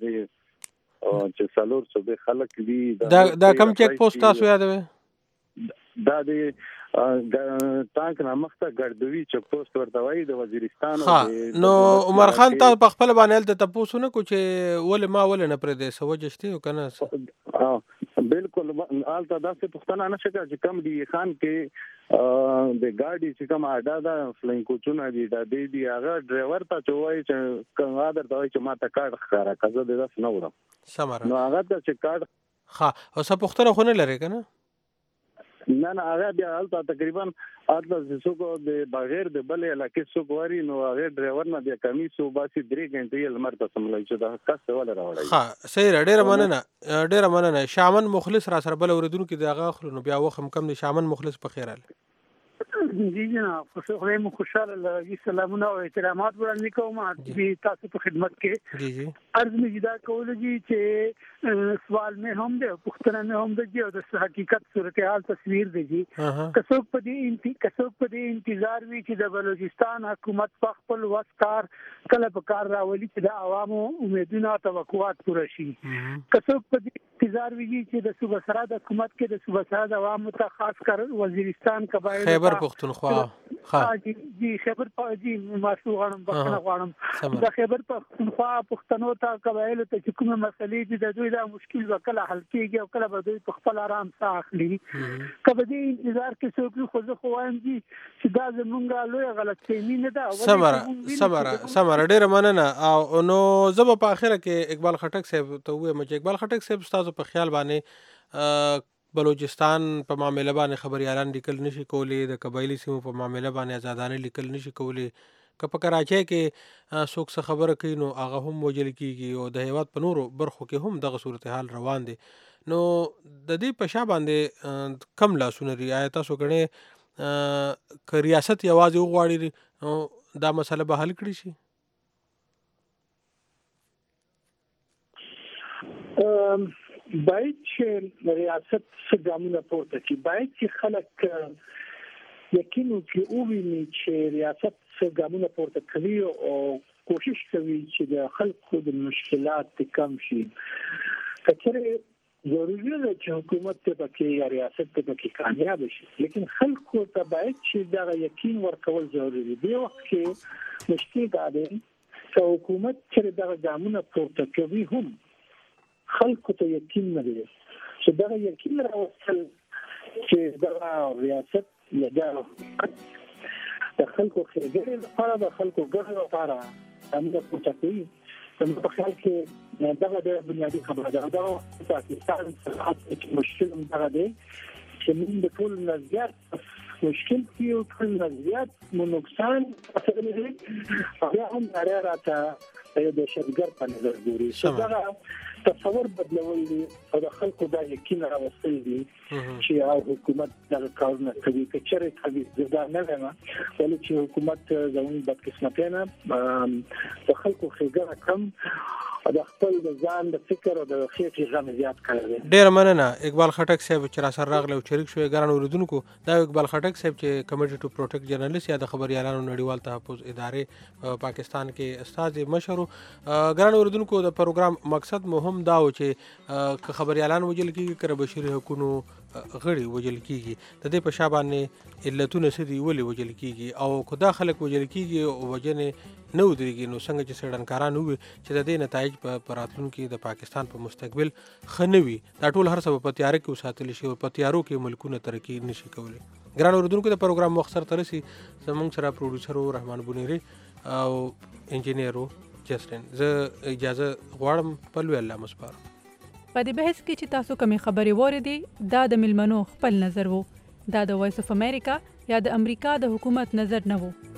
چې سالور صوبې خلک دي دا کم چک پوسټ تاسو یادوي دا د ټانک نامخته ګردوی چک پوسټ ورته وایي د وزیرستان. نو عمر خان تاسو په خپل باندې ته تاسو نه کو چې ول نه پرې د سوجشتي کنه بالکل آلته داسې پښتنه نشه چې کم دی خان کې د گاډي چې کوم اډا دا فلاین کوچونه دي دا دی هغه ډرایور ته چوي چې کوم آدر ته چې ما ته کارت ښکارا کزه د داس نه وره سمره نو هغه ته چې کارت او څه پښتنه خو نه لري کنه نه هغه بیا حالت تقریبا اته څوک د بغیر د بل علاقې څوک وری نو هغه ډرایور نه بیا کمی سو باسي 3 غنټې لمر ته سملای چې دا کس ولا راوړی. صحیح ډیره مننه شامن مخلص را سره بل اوریدونکو کې دغه خلونو نو بیا وخم کم دي شامن مخلص په خیر اله. جی جناب خو خوشاله لږی سلامونه او احترامات وړاندې کوم چې تاسو په خدمت کې. جی عرض می جدا کولږي چې سوال مې هم ده پوښتنه مې هم ده چې د حقیقت صورتحال تصویر دی کڅوک په دې انتظار وی چې د بلوچستان حکومت په خپل وسکار کله په کار راولي چې د عوامو امیدونه او توقعات پوره شي. کڅوک په دې انتظار وی چې د صوبه سرحد حکومت کې د صوبه سرحد عوامو ته خاص کر وزیرستان قبایل خیبر پختونخوا جی خیبر جی ماسو غړم بخنه غړم د خیبر پختونخوا پښتنو ته قبایل ته چې کومه مسلې دي د دوی دا مشکل وکړه حل کېږي او کله به دوی په خپل آرام سره اخلي. کله دې انتظار کې څوک خو زه خو وایم چې دا زمونږه لوی غلطفهمي نه ده. سمره ډیره مننه. او نو زه په اخره کې اقبال خټک صاحب ته وایم چې اقبال خټک صاحب تاسو په خیال باندې بلوچستان په معاملې باندې خبريالان لیکل نشي کولی د قبایلی سیمو په معاملې باندې آزادانه لیکل نشي کولی که په کراچۍ کې څوک څه خبره کوي نو هغه هم وجل کیږي او د هیواد په نورو برخو کې هم دغه صورتحال روان دي. نو د دې په شا باندې کم لاسونه لري آیا تاسو غواړئ که ریاست یوازې وغواړي دا مسله به حل کړي شي؟ باید چې ریاست څه ګامونه پورته کړي، باید چې خلک یقین وکړي او ویني چې ریاست څه ګامونه پورته کوي او کوشش کوي چې د خلکو د مشکلات کم شي. کچره ضروري ده چې حکومت ته پکې یا ریاست ته پکې کامیاب شي، لیکن خلکو ته باید چې دا یقین ورکول ضروري دی. وخت کې مشکل دا دی چې حکومت چې دا ګامونه پورته کوي هم خلکو ته یقین نه لري چې دا یقین راوستل چې دا ریاست یا د خلکو خیرګري لپاره د خلکو ګټې لپاره همدا پورته کوي. زموږ په خیال کې دا د بنیادی خبره ده. دا پاکستان سره چې مشکل دا دی چې موږ د ټول نظریات مشکل کې او ټول نظریات مو نقصان اصلي دي. بیا هم راته د شرګر په نظر ګوري. دا تصور بدلول دي او د خلکو دا یقین راوستل دي چې حکومت د کارونه کوي چې چیرې کوي دا نه نه ولې چې حکومت زموږ بد قسمتانه د خلکو خېګه کم د خپل ځان د فکر او د خېټې غم زیات کړی. ډیر مننه اقبال خټک صاحب چې را سره راغله او شریک شوی ګران اوریدونکو. دا اقبال خټک صاحب چې کمیټي ټو پروټیکټ جرنالست یا د خبريالانو نړیوال تحفظ ادارې پاکستان کې استاد مشر. ګران اوریدونکو د پروګرام مقصد مهم دا و چې خبريالان وجل کیږي کړه بشري حقوقو غړي وجل کیږي د دې په شابانه علتونه سدي ولې وجل کیږي او خدا خلک وجل کیږي او وجنه نو درېږي. نو څنګه چې سړنکاران وي چې د دې نتایج په راتلونکي د پاکستان په مستقبل خنوي دا ټول هر څه په تیار کې وساتل شي او په تیارو کې ملکونه ترقی نشي کولی. ګران اوریدونکو د پروګرام مختصر ترسي زمونږ سره پروډوسر رحمان بونیری او انجینیر جسټن. زه اجازه غواړم په لوی الله مسپارم. په دې بحث کې چې تاسو کومې خبرې واورېدې دا د ملمنو خپل نظر وو. دا د وایس اف امریکا یا د امریکا د حکومت نظر نه وو.